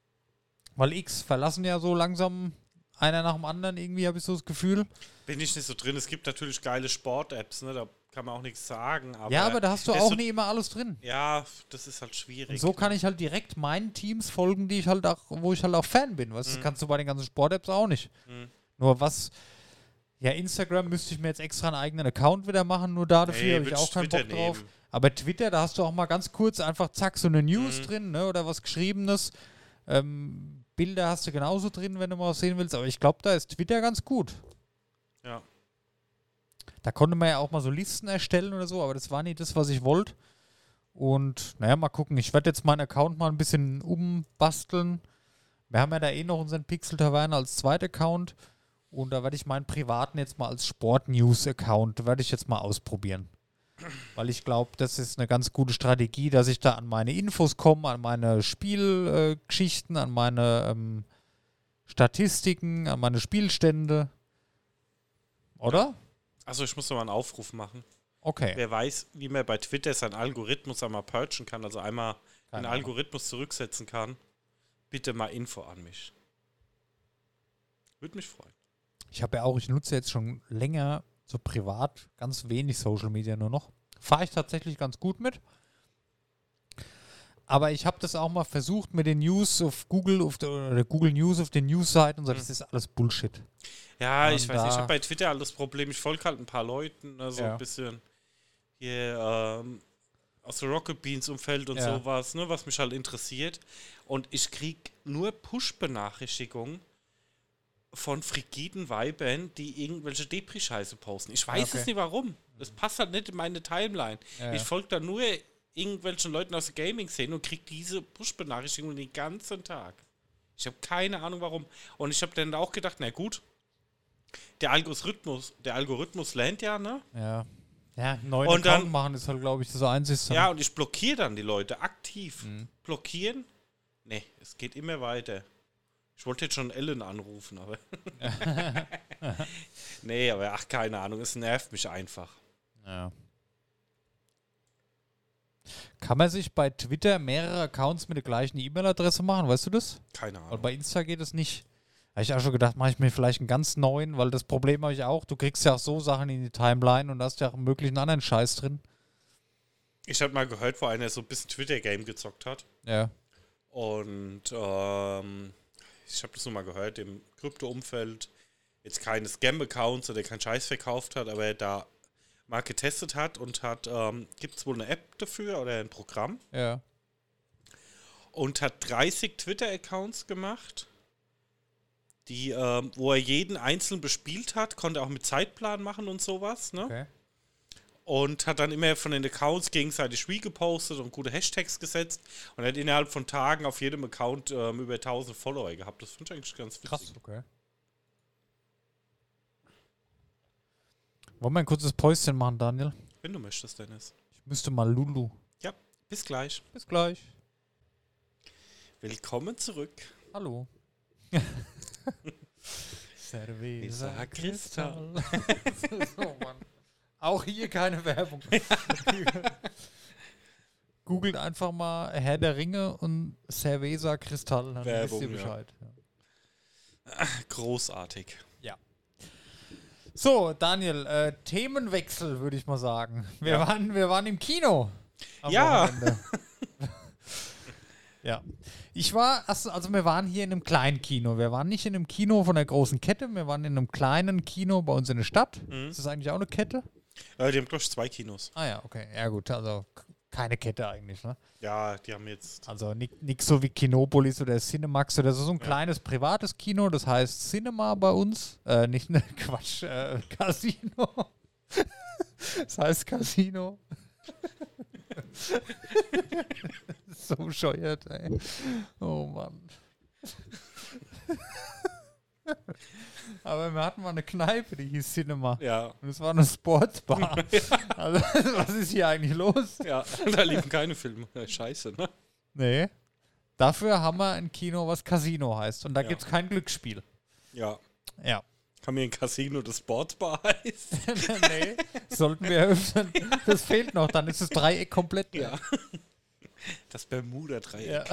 B: Weil X verlassen ja so langsam einer nach dem anderen, irgendwie habe ich so das Gefühl.
C: Bin ich nicht so drin. Es gibt natürlich geile Sport-Apps, ne? Da kann man auch nichts sagen. Aber
B: Ja, aber da hast du
C: desto-
B: auch nicht immer alles drin.
C: Ja, das ist halt schwierig.
B: Und so kann ich halt direkt meinen Teams folgen, die ich halt auch, wo ich halt auch Fan bin. Weißt?
C: Mhm.
B: Das kannst du bei den ganzen Sport-Apps auch nicht.
C: Mhm.
B: Nur was, ja, Instagram müsste ich mir jetzt extra einen eigenen Account wieder machen, nur da dafür
C: Nee,
B: habe ich
C: würd
B: auch
C: ich
B: keinen
C: Twitter
B: Bock drauf.
C: nehmen.
B: Aber Twitter, da hast du auch mal ganz kurz einfach zack, so eine News
C: Mhm.
B: drin, ne? Oder was Geschriebenes. Ähm, Bilder hast du genauso drin, wenn du mal was sehen willst. Aber ich glaube, da ist Twitter ganz gut.
C: Ja.
B: Da konnte man ja auch mal so Listen erstellen oder so, aber das war nicht das, was ich wollte. Und naja, mal gucken. Ich werde jetzt meinen Account mal ein bisschen umbasteln. Wir haben ja da eh noch unseren Pixel-Taverne als zweiten Account. Und da werde ich meinen privaten jetzt mal als Sport-News-Account, werde ich jetzt mal ausprobieren. Weil ich glaube, das ist eine ganz gute Strategie, dass ich da an meine Infos komme, an meine Spielgeschichten, äh, an meine ähm, Statistiken, an meine Spielstände. Oder?
C: Also ich muss noch mal einen Aufruf machen.
B: Okay.
C: Wer weiß, wie man bei Twitter seinen Algorithmus einmal purgen kann, also einmal
B: Keine
C: den
B: Ahnung.
C: Algorithmus zurücksetzen kann, bitte mal Info an mich. Würde mich freuen.
B: Ich habe ja auch, ich nutze jetzt schon länger so privat ganz wenig Social Media nur noch. Fahre ich tatsächlich ganz gut mit. Aber ich habe das auch mal versucht mit den News auf Google, auf der, oder Google News auf den News-Seiten und so, das ist alles Bullshit.
C: Ja,
B: Und
C: ich weiß nicht, ich
B: da-
C: habe bei Twitter halt das Problem, ich folge halt ein paar Leuten, ne, so
B: Ja.
C: ein bisschen hier ähm, aus der Rocket Beans Umfeld und
B: Ja.
C: sowas, ne, was mich halt interessiert. Und ich krieg nur Push-Benachrichtigungen von frigiden Weibern, die irgendwelche Depri-Scheiße posten. Ich weiß
B: Okay.
C: es nicht warum. Das passt halt nicht in meine Timeline.
B: Ja,
C: Ich
B: ja.
C: folge da nur irgendwelchen Leuten aus der Gaming-Szene und krieg diese Push-Benachrichtigungen den ganzen Tag. Ich habe keine Ahnung warum. Und ich habe dann auch gedacht, na gut, der Algorithmus, der Algorithmus lernt ja, ne?
B: Ja. Ja, einen neuen
C: Und
B: Account
C: dann-
B: machen ist halt, glaube ich, das Einzige.
C: Ja, und ich blockiere dann die Leute aktiv.
B: Mhm.
C: Blockieren? Nee, es geht immer weiter. Ich wollte jetzt schon Ellen anrufen, aber. Nee, aber ach, keine Ahnung, es nervt mich einfach.
B: Ja. Kann man sich bei Twitter mehrere Accounts mit der gleichen E-Mail-Adresse machen, weißt du das?
C: Keine
B: Weil
C: Ahnung.
B: bei Insta geht es nicht. Habe ich auch schon gedacht, mache ich mir vielleicht einen ganz neuen, weil das Problem habe ich auch, du kriegst ja auch so Sachen in die Timeline und da hast ja auch einen möglichen anderen Scheiß drin.
C: Ich habe mal gehört, wo einer so ein bisschen Twitter-Game gezockt hat.
B: Ja.
C: Und ähm, ich habe das nur mal gehört, im Krypto-Umfeld jetzt keine Scam-Accounts oder keinen Scheiß verkauft hat, aber er da mal getestet hat und hat, ähm, gibt es wohl eine App dafür oder ein Programm
B: Ja.
C: und hat dreißig Twitter-Accounts gemacht, die, ähm, wo er jeden einzeln bespielt hat, konnte auch mit Zeitplan machen und sowas, ne?
B: Okay.
C: Und hat dann immer von den Accounts gegenseitig regepostet und gute Hashtags gesetzt und hat innerhalb von Tagen auf jedem Account ähm, über tausend Follower gehabt. Das finde ich eigentlich ganz witzig.
B: Krass, okay. Wollen wir ein kurzes Päuschen machen, Daniel?
C: Wenn du möchtest, Dennis.
B: Ich müsste mal Lulu.
C: Ja, bis gleich.
B: Bis gleich.
C: Willkommen zurück.
B: Hallo. Cerveza
C: Cristal.
B: So, Mann. Auch hier keine Werbung. Googelt einfach mal Herr der Ringe und Cerveza Cristal. Dann
C: Werbung,
B: wisst ihr
C: ja.
B: Bescheid. Ja.
C: Großartig.
B: So, Daniel, äh, Themenwechsel, würde ich mal sagen. Wir,
C: Ja.
B: waren, wir waren im Kino. Am
C: Ja.
B: Wochenende. Ja. Ich war, also also wir waren hier in einem kleinen Kino. Wir waren nicht in einem Kino von der großen Kette, wir waren in einem kleinen Kino bei uns in der Stadt.
C: Mhm.
B: Ist das eigentlich auch eine Kette?
C: Äh, die haben, glaube ich, zwei Kinos.
B: Ah ja, okay. Ja gut, also k- keine Kette eigentlich, ne?
C: Ja, die haben jetzt.
B: Also nichts so wie Kinopolis oder Cinemax oder so, so ein kleines privates Kino, das heißt Cinema bei uns. Äh, nicht, ne, Quatsch, äh, Casino. Das heißt Casino. So bescheuert, ey. Oh Mann. Aber wir hatten mal eine Kneipe, die hieß Cinema.
C: Ja.
B: Und es war eine Sportsbar. Also, was ist hier eigentlich los?
C: Ja, da liefen keine Filme. Scheiße, ne?
B: Nee. Dafür haben wir ein Kino, was Casino heißt. Und da
C: Ja.
B: gibt es kein Glücksspiel.
C: Ja.
B: Ja.
C: Kann mir ein Casino das Sportsbar heißt?
B: Nee. Sollten wir öffnen. Das fehlt noch. Dann ist das Dreieck komplett. leer.
C: Ja. Das Bermuda-Dreieck.
B: Ja.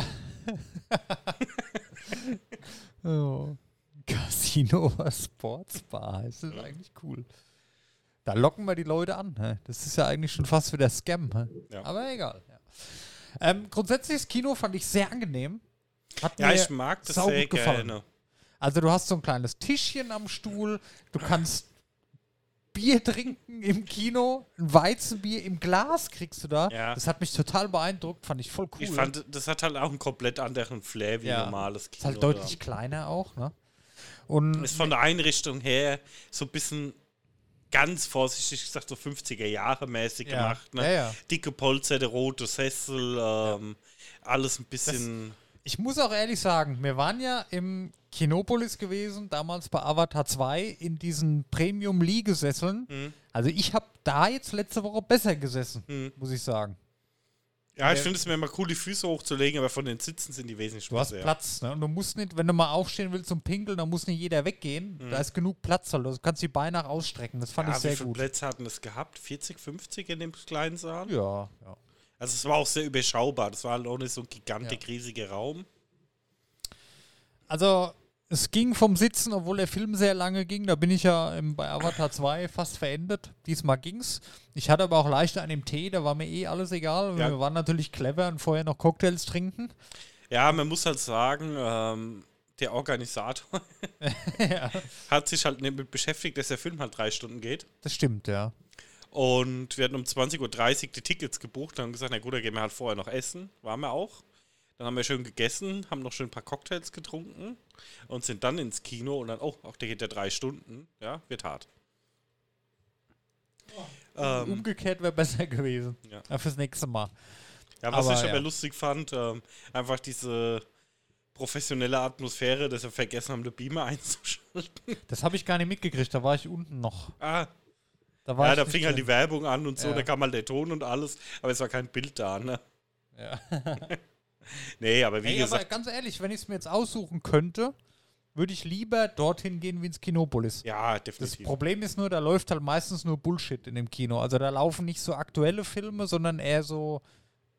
B: Oh. Casino, was Sportsbar heißt. Das ist eigentlich cool. Da locken wir die Leute an. Hä? Das ist ja eigentlich schon fast wieder Scam. Hä?
C: Ja.
B: Aber egal. Ja. Ähm, grundsätzlich das Kino fand ich sehr angenehm. Hat
C: Ja,
B: mir
C: ich mag das
B: saugut
C: sehr
B: gefallen.
C: gerne.
B: Also du hast so ein kleines Tischchen am Stuhl, du kannst Bier trinken im Kino, ein Weizenbier im Glas kriegst du da.
C: Ja.
B: Das hat mich total beeindruckt, fand ich voll cool.
C: Ich fand, das hat halt auch einen komplett anderen Flair wie
B: Ja.
C: normales Kino.
B: ist halt deutlich kleiner auch, ne? Und
C: Ist von der Einrichtung her so ein bisschen ganz vorsichtig gesagt so fünfziger Jahre mäßig
B: Ja.
C: gemacht. Ne?
B: Ja, ja.
C: Dicke Polster, rote Sessel, ähm, alles ein bisschen.
B: ich muss auch ehrlich sagen, wir waren ja im Kinopolis gewesen, damals bei Avatar zwei, in diesen Premium-Liegesesseln.
C: Mhm.
B: Also ich habe da jetzt letzte Woche besser gesessen,
C: Mhm.
B: muss ich sagen.
C: Ja, ich
B: Der-
C: finde es mir immer cool, die Füße hochzulegen, aber von den Sitzen sind die wesentlich
B: Du hast
C: besser.
B: Platz, ne? Und du musst nicht, wenn du mal aufstehen willst zum Pinkeln, dann muss nicht jeder weggehen. Da ist genug Platz, also du kannst die Beine auch ausstrecken. Das fand
C: Ja,
B: ich
C: wie
B: sehr
C: viele
B: gut.
C: Plätze hatten es gehabt? vierzig, fünfzig in dem kleinen Saal?
B: Ja, ja.
C: Also es war auch sehr überschaubar. Das war halt auch nicht so ein gigantisch riesiger Raum.
B: Also, es ging vom Sitzen, obwohl der Film sehr lange ging. Da bin ich ja im, bei Avatar zwei fast verendet. Diesmal ging's. Ich hatte aber auch leicht einen im Tee, da war mir eh alles egal.
C: Ja.
B: Wir waren natürlich clever und vorher noch Cocktails trinken.
C: Ja, man muss halt sagen, ähm, der Organisator
B: Ja,
C: hat sich halt damit beschäftigt, dass der Film halt drei Stunden geht.
B: das stimmt, ja.
C: Und wir hatten um zwanzig Uhr dreißig die Tickets gebucht. Dann haben gesagt, na gut, dann gehen wir halt vorher noch essen. Waren wir auch. Dann haben wir schön gegessen, haben noch schön ein paar Cocktails getrunken und sind dann ins Kino und dann, oh, auch der geht ja drei Stunden. Ja, wird hart. Ähm,
B: Umgekehrt wäre besser gewesen.
C: Ja.
B: Ja, fürs nächste Mal.
C: ja, was
B: aber
C: ich aber
B: ja.
C: lustig fand, ähm, einfach diese professionelle Atmosphäre, dass wir vergessen haben, den Beamer einzuschalten.
B: Das habe ich gar nicht mitgekriegt, da war ich unten noch.
C: Ah,
B: Da war
C: ja,
B: ich
C: da
B: nicht
C: fing halt
B: drin.
C: die Werbung an und so,
B: Ja.
C: da kam halt der Ton und alles, aber es war kein Bild da, ne?
B: Ja.
C: Nee, aber wie
B: Ey, aber
C: gesagt,
B: ganz ehrlich, wenn ich es mir jetzt aussuchen könnte, würde ich lieber dorthin gehen wie ins Kinopolis.
C: ja,
B: Das
C: definitiv.
B: Problem ist nur, da läuft halt meistens nur Bullshit in dem Kino. Also da laufen nicht so aktuelle Filme, sondern eher so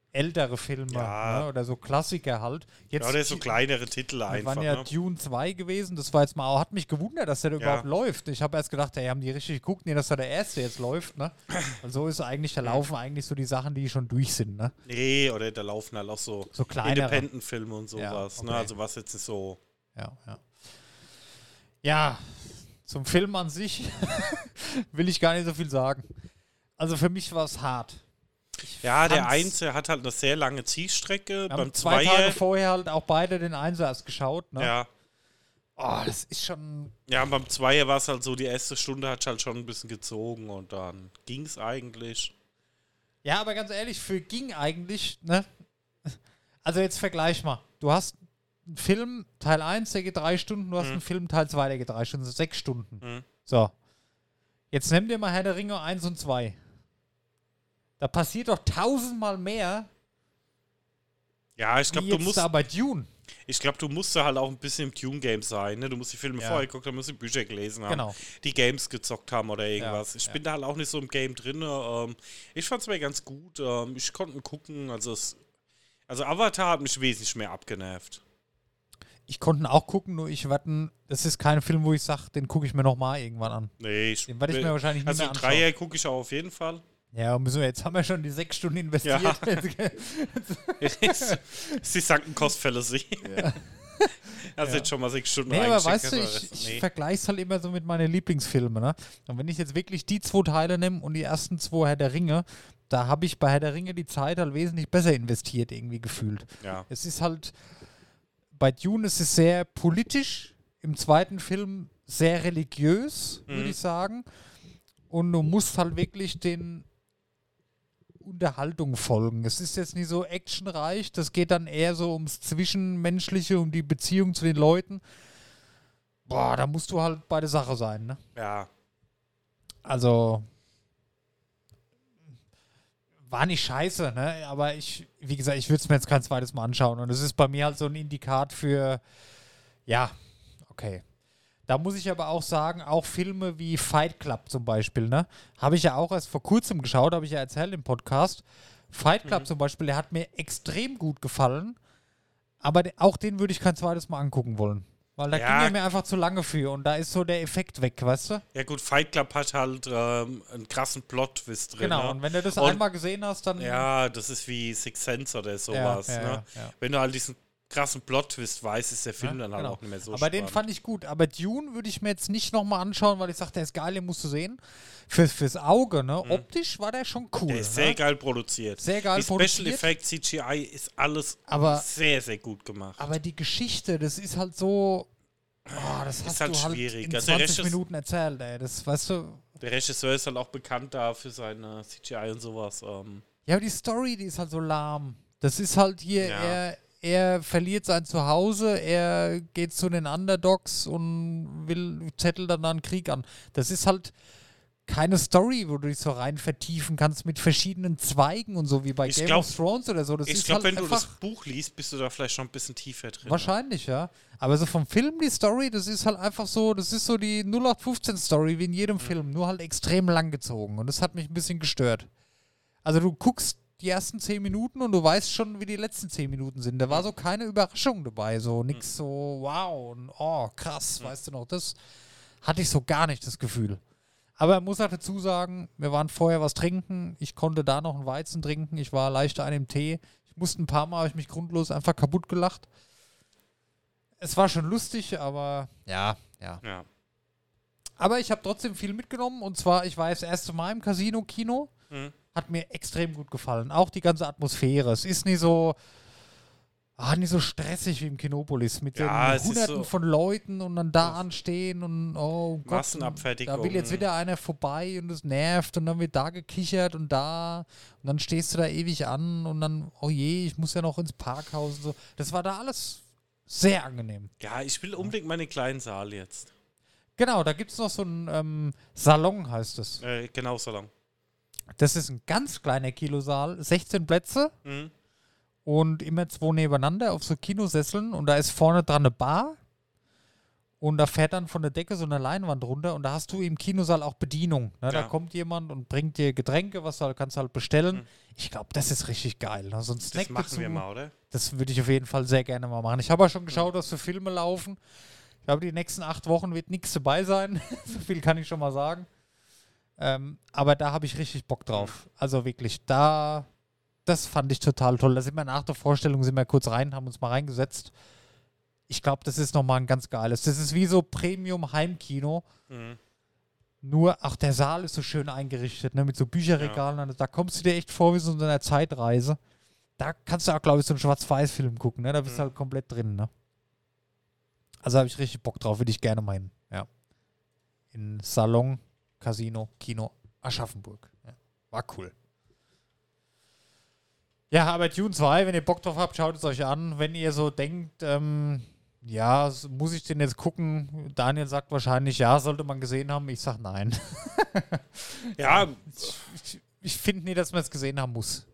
B: ältere Filme,
C: Ja.
B: ne? Oder so Klassiker halt. Jetzt
C: Ja, oder so kleinere Titel
B: das
C: einfach.
B: waren ja
C: Ne?
B: Dune zwei gewesen, das war jetzt mal auch, hat mich gewundert, dass der da
C: Ja.
B: überhaupt läuft. Ich habe erst gedacht, ey, haben die richtig geguckt, nee, dass da der erste jetzt läuft, ne? Und so ist eigentlich, da laufen eigentlich so die Sachen, die schon durch sind, ne?
C: Nee, oder da laufen halt auch so,
B: So kleinere.
C: Independent-Filme und sowas.
B: Ja, okay.
C: Ne? Also was jetzt ist so.
B: Ja, ja. Ja, zum Film an sich will ich gar nicht so viel sagen. Also für mich war es hart. Ich
C: Ja, der
B: fand's-
C: Einser hat halt eine sehr lange Zielstrecke.
B: Wir haben
C: Beim
B: zwei
C: Zweier.
B: Tage vorher halt auch beide den Einser erst geschaut, ne?
C: Ja.
B: Oh, das ist schon.
C: Ja, und beim Zweier war es halt so, die erste Stunde hat halt schon ein bisschen gezogen und dann ging es eigentlich.
B: Ja, aber ganz ehrlich, für ging eigentlich, ne? Also jetzt vergleich mal. Du hast einen Film, Teil eins, der geht drei Stunden, du hast
C: Mhm.
B: einen Film, Teil zwei, der geht drei Stunden, so sechs Stunden.
C: Mhm.
B: So. Jetzt nimm dir mal Herr der Ringe eins und zwei. Da passiert doch tausendmal mehr,
C: Ja, ich
B: wie
C: glaube, du
B: jetzt
C: musst,
B: da bei Dune.
C: ich glaube, du musst da halt auch ein bisschen im Tune-Game sein. Ne? Du musst die Filme
B: Ja.
C: vorher gucken, dann musst du die Bücher gelesen haben,
B: Genau.
C: die Games gezockt haben oder irgendwas.
B: Ja,
C: ich
B: ja.
C: bin da halt auch nicht so im Game drin. Ähm, ich fand es mir ganz gut. Ähm, ich konnte gucken. Also, es, also Avatar hat mich wesentlich mehr abgenervt.
B: Ich konnte ihn auch gucken, nur ich werde, das ist kein Film, wo ich sage, den gucke ich mir nochmal irgendwann an.
C: Nee, ich,
B: Den werde ich mir wahrscheinlich nicht
C: also
B: mehr anschauen.
C: Dreier gucke ich auch auf jeden Fall.
B: Ja, müssen wir, jetzt haben wir schon die sechs Stunden investiert.
C: Ja. Sie sanken Kostfälle sie. Also
B: Ja.
C: jetzt schon mal sechs Stunden
B: Nee, aber
C: reingesteckt,
B: weißt du,
C: also,
B: ich, ich
C: nee.
B: vergleiche es halt immer so mit meinen Lieblingsfilmen, ne? Und wenn ich jetzt wirklich die zwei Teile nehme und die ersten zwei Herr der Ringe, da habe ich bei Herr der Ringe die Zeit halt wesentlich besser investiert, irgendwie gefühlt.
C: Ja.
B: Es ist halt, bei Dune ist es sehr politisch, im zweiten Film sehr religiös, würde
C: Mhm.
B: ich sagen. Und du musst halt wirklich den Unterhaltung folgen. Es ist jetzt nicht so actionreich, das geht dann eher so ums Zwischenmenschliche, um die Beziehung zu den Leuten. Boah, da musst du halt bei der Sache sein, ne?
C: Ja.
B: Also war nicht scheiße, ne? Aber ich, wie gesagt, ich würde es mir jetzt kein zweites Mal anschauen. Und das ist bei mir halt so ein Indikat für, ja, okay. Da muss ich aber auch sagen, auch Filme wie Fight Club zum Beispiel, ne? Habe ich ja auch erst vor kurzem geschaut, habe ich ja erzählt im Podcast. Fight Club
C: Mhm.
B: zum Beispiel, der hat mir extrem gut gefallen. Aber de- auch den würde ich kein zweites Mal angucken wollen. Weil da
C: Ja.
B: ging er mir einfach zu lange für und da ist so der Effekt weg, weißt du?
C: Ja gut, Fight Club hat halt ähm, einen krassen Plot-Twist drin.
B: Genau,
C: ne?
B: und wenn du das
C: Und-
B: einmal gesehen hast, dann.
C: Ja, das ist wie Sixth Sense oder sowas.
B: ja,
C: ne?
B: ja, ja.
C: Wenn du halt diesen krassen Plot-Twist weißt, ist der Film
B: Ja,
C: dann halt
B: genau.
C: auch nicht mehr so
B: Aber den
C: spannend.
B: fand ich gut. Aber Dune würde ich mir jetzt nicht nochmal anschauen, weil ich sage, der ist geil, den musst du sehen. Fürs, fürs Auge, ne? Optisch war der schon cool.
C: Der ist sehr
B: ne?
C: geil produziert.
B: Sehr geil
C: Die Special
B: produziert.
C: Effects, C G I ist alles
B: Aber-
C: sehr, sehr gut gemacht.
B: Aber die Geschichte, das ist halt so. Oh, das hast
C: halt
B: du halt
C: schwierig.
B: in
C: Also der
B: zwanzig
C: Rest ist-
B: Minuten erzählt, ey. Das, weißt du.
C: Der Regisseur ist halt auch bekannt da für seine C G I und sowas. Ähm,
B: Ja, aber die Story, die ist halt so lahm. Das ist halt hier,
C: Ja.
B: er, er verliert sein Zuhause, er geht zu den Underdogs und will, zettelt dann einen Krieg an. Das ist halt keine Story, wo du dich so rein vertiefen kannst mit verschiedenen Zweigen und so, wie bei
C: Ich
B: Game
C: glaub-
B: of Thrones oder so. Das
C: ich
B: ist
C: glaube,
B: halt
C: wenn du
B: einfach
C: das Buch liest, bist du da vielleicht schon ein bisschen tiefer drin.
B: wahrscheinlich, ja. Aber so vom Film, die Story, das ist halt einfach so, das ist so die null acht fünfzehn Story wie in jedem Film, nur halt extrem lang gezogen. Und das hat mich ein bisschen gestört. Also du guckst die ersten zehn Minuten und du weißt schon, wie die letzten zehn Minuten sind. Da war so keine Überraschung dabei, so nix so, wow, und oh, krass, weißt du noch, das hatte ich so gar nicht das Gefühl. Aber ich muss auch dazu sagen, wir waren vorher was trinken, ich konnte da noch einen Weizen trinken, ich war leicht an dem Tee. Ich musste ein paar Mal, habe ich mich grundlos einfach kaputt gelacht. Es war schon lustig, aber ja, ja.
C: Ja.
B: Aber ich habe trotzdem viel mitgenommen und zwar, ich war jetzt das erste Mal im Casino-Kino.
C: Mhm.
B: Hat mir extrem gut gefallen. Auch die ganze Atmosphäre. Es ist nicht so, ah, nicht so stressig wie im Kinopolis mit
C: Ja,
B: den
C: es ist
B: Hunderten
C: so-
B: von Leuten und dann da anstehen und oh Gott.
C: Massenabfertigung.
B: Da will jetzt wieder einer vorbei und es nervt und dann wird da gekichert und da und dann stehst du da ewig an und dann, oh je, ich muss ja noch ins Parkhaus und so. Das war da alles sehr angenehm.
C: Ja, ich will unbedingt meinen kleinen Saal jetzt.
B: Genau, da gibt es noch so einen ähm, Salon, heißt es.
C: Äh, genau so lang.
B: Das ist ein ganz kleiner Kinosaal, sechzehn Plätze
C: Mhm.
B: und immer zwei nebeneinander auf so Kinosesseln und da ist vorne dran eine Bar und da fährt dann von der Decke so eine Leinwand runter und da hast du im Kinosaal auch Bedienung. Ne? Da
C: Ja.
B: kommt jemand und bringt dir Getränke, was du halt, kannst du halt bestellen.
C: Mhm.
B: Ich glaube, das ist richtig geil. Ne? So ein Snack
C: Das machen
B: dazu,
C: wir mal, oder?
B: das würde ich auf jeden Fall sehr gerne mal machen. Ich habe auch schon geschaut, was für Filme laufen. Ich glaube, die nächsten acht Wochen wird nichts dabei sein. So viel kann ich schon mal sagen. Ähm, aber da habe ich richtig Bock drauf. Also wirklich, da, das fand ich total toll. Da sind wir nach der Vorstellung, sind wir kurz rein, haben uns mal reingesetzt. Ich glaube, das ist nochmal ein ganz geiles. Das ist wie so Premium-Heimkino.
C: Mhm.
B: Nur, ach, der Saal ist so schön eingerichtet, ne, mit so Bücherregalen. Also, da kommst du dir echt vor wie so in einer Zeitreise. Da kannst du auch, glaube ich, so einen Schwarz-Weiß-Film gucken, ne? Da bist du
C: Mhm.
B: halt komplett drin, ne? Also habe ich richtig Bock drauf, würde ich gerne mal hin. Ja. In Salon, Casino, Kino, Aschaffenburg. Ja. War cool. Ja, aber Dune zwei, wenn ihr Bock drauf habt, schaut es euch an. Wenn ihr so denkt, ähm, ja, s- muss ich den jetzt gucken? Daniel sagt wahrscheinlich, ja, sollte man gesehen haben. Ich sag nein.
C: Ja,
B: Ich, ich finde nie, dass man es gesehen haben muss.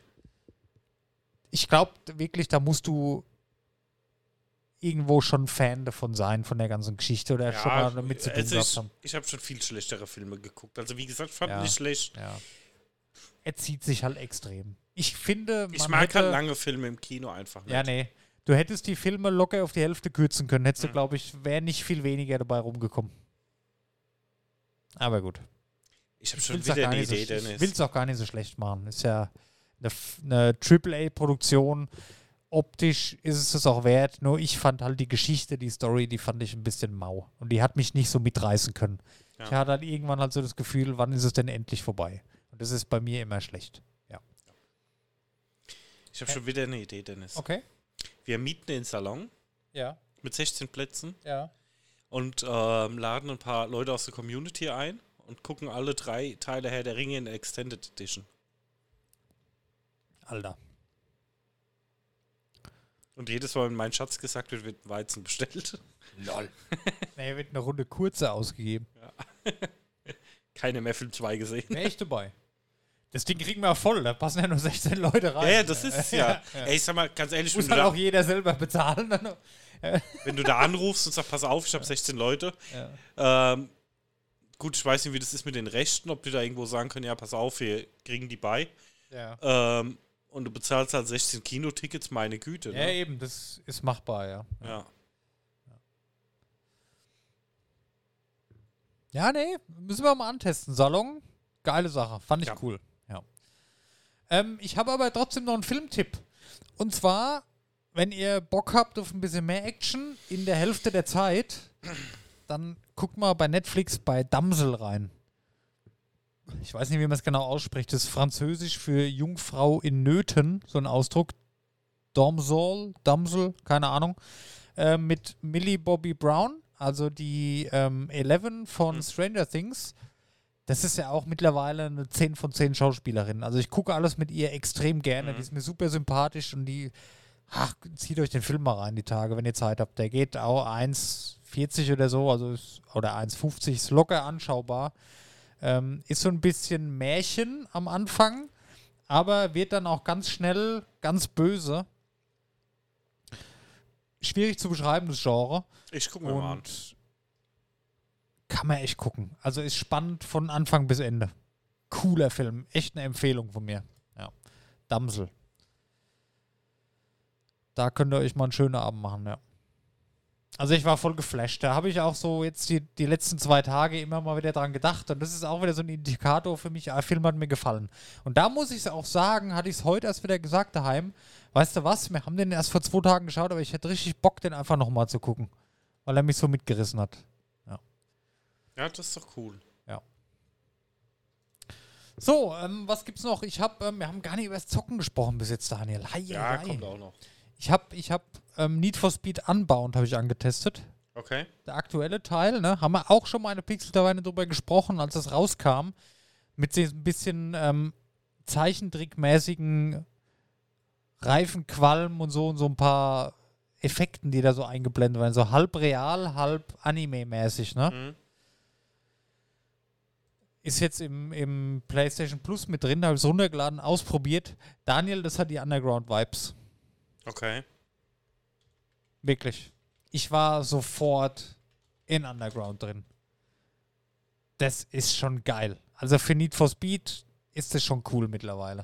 B: Ich glaube wirklich, da musst du irgendwo schon Fan davon sein, von der ganzen Geschichte oder schon mal damit zu tun
C: also
B: gehabt
C: ich,
B: haben.
C: ich habe schon viel schlechtere Filme geguckt. Also wie gesagt, fand
B: Ja.
C: nicht schlecht.
B: Ja. Er zieht sich halt extrem. Ich finde, man
C: Ich mag
B: hätte,
C: halt lange Filme im Kino einfach nicht.
B: Ja, nee. Du hättest die Filme locker auf die Hälfte kürzen können. Hättest du,
C: Mhm.
B: glaube ich, wäre nicht viel weniger dabei rumgekommen. Aber gut.
C: Ich habe
B: Ich
C: schon
B: will's auch
C: wieder
B: gar
C: eine
B: nicht so,
C: Idee,
B: ich
C: Dennis.
B: will es auch gar nicht so schlecht machen. Ist ja eine, F- eine Triple A-Produktion. Optisch ist es es auch wert. Nur ich fand halt die Geschichte, die Story, die fand ich ein bisschen mau. Und die hat mich nicht so mitreißen können.
C: Ja.
B: Ich hatte halt irgendwann halt so das Gefühl, wann ist es denn endlich vorbei? Und das ist bei mir immer schlecht. Ja.
C: Ich habe schon wieder eine Idee, Dennis.
B: Okay.
C: Wir mieten den Salon
B: Ja.
C: mit sechzehn Plätzen
B: Ja.
C: und ähm, laden ein paar Leute aus der Community ein und gucken alle drei Teile Herr der Ringe in der Extended Edition.
B: Alter.
C: Und jedes Mal, wenn mein Schatz gesagt wird, wird ein Weizen bestellt.
B: Lol. Nee, wird eine Runde kurze ausgegeben.
C: Keine mehr Film zwei gesehen.
B: Wäre ich dabei. Das Ding kriegen wir voll, da passen ja nur sechzehn Leute rein.
C: Ja, ja, das ist es ja.
B: ja.
C: Ey, ich sag mal, ganz ehrlich, wenn
B: Muss
C: du,
B: halt
C: da,
B: auch jeder selber bezahlen. Dann.
C: wenn du da anrufst und sagst, pass auf, ich habe sechzehn Leute.
B: Ja.
C: Ähm, gut, ich weiß nicht, wie das ist mit den Rechten, ob die da irgendwo sagen können, ja, pass auf, wir kriegen die bei.
B: Ja.
C: Ähm, und du bezahlst halt sechzehn Kinotickets, meine Güte.
B: Ja,
C: Ne?
B: eben, das ist machbar, ja.
C: Ja.
B: Ja, nee, müssen wir mal antesten. Salon, geile Sache, fand ich
C: Ja.
B: cool. Ja. Ähm, ich habe aber trotzdem noch einen Filmtipp. Und zwar, wenn ihr Bock habt auf ein bisschen mehr Action in der Hälfte der Zeit, dann guckt mal bei Netflix bei Damsel rein. Ich weiß nicht, wie man es genau ausspricht. Das ist französisch für Jungfrau in Nöten, so ein Ausdruck. Damsel, Damsel, keine Ahnung. Äh, mit Millie Bobby Brown, also die ähm, Eleven von
C: Mhm.
B: Stranger Things. Das ist ja auch mittlerweile eine zehn von zehn Schauspielerin. Also ich gucke alles mit ihr extrem gerne.
C: Mhm.
B: Die ist mir super sympathisch und die, ach, zieht euch den Film mal rein die Tage, wenn ihr Zeit habt. Der geht auch eins vierzig oder so, also ist, oder eins fünfzig, ist locker anschaubar. Ähm, ist so ein bisschen Märchen am Anfang, aber wird dann auch ganz schnell ganz böse. Schwierig zu beschreiben, das Genre.
C: Ich guck mir mal an.
B: Und kann man echt gucken. Also ist spannend von Anfang bis Ende. Cooler Film. Echt eine Empfehlung von mir. Ja. Damsel. Da könnt ihr euch mal einen schönen Abend machen, ja. Also ich war voll geflasht. Da habe ich auch so jetzt die, die letzten zwei Tage immer mal wieder dran gedacht. Und das ist auch wieder so ein Indikator für mich. Der Film hat mir gefallen. Und da muss ich es auch sagen, hatte ich es heute erst wieder gesagt daheim. Weißt du was? Wir haben den erst vor zwei Tagen geschaut, aber ich hätte richtig Bock, den einfach nochmal zu gucken. Weil er mich so mitgerissen hat.
C: Ja, das ist doch cool.
B: So, ähm, was gibt's noch? Ich habe, ähm, wir haben gar nicht über das Zocken gesprochen bis jetzt, Daniel. Hei,
C: Ja,
B: hei, hei.
C: kommt auch noch.
B: Ich habe, ich habe ähm, Need for Speed Unbound habe ich angetestet.
C: Okay.
B: Der aktuelle Teil, ne? Haben wir auch schon mal eine Pixel-Weine drüber gesprochen, als das rauskam. Mit so ein bisschen ähm, zeichentrickmäßigen Reifenqualm und so und so ein paar Effekten, die da so eingeblendet werden. So halb real, halb Anime-mäßig, ne?
C: Mhm.
B: Ist jetzt im, im PlayStation Plus mit drin, habe ich es runtergeladen, ausprobiert. Daniel, das hat die Underground-Vibes.
C: Okay.
B: Wirklich. Ich war sofort in Underground drin. Das ist schon geil. Also für Need for Speed ist das schon cool mittlerweile.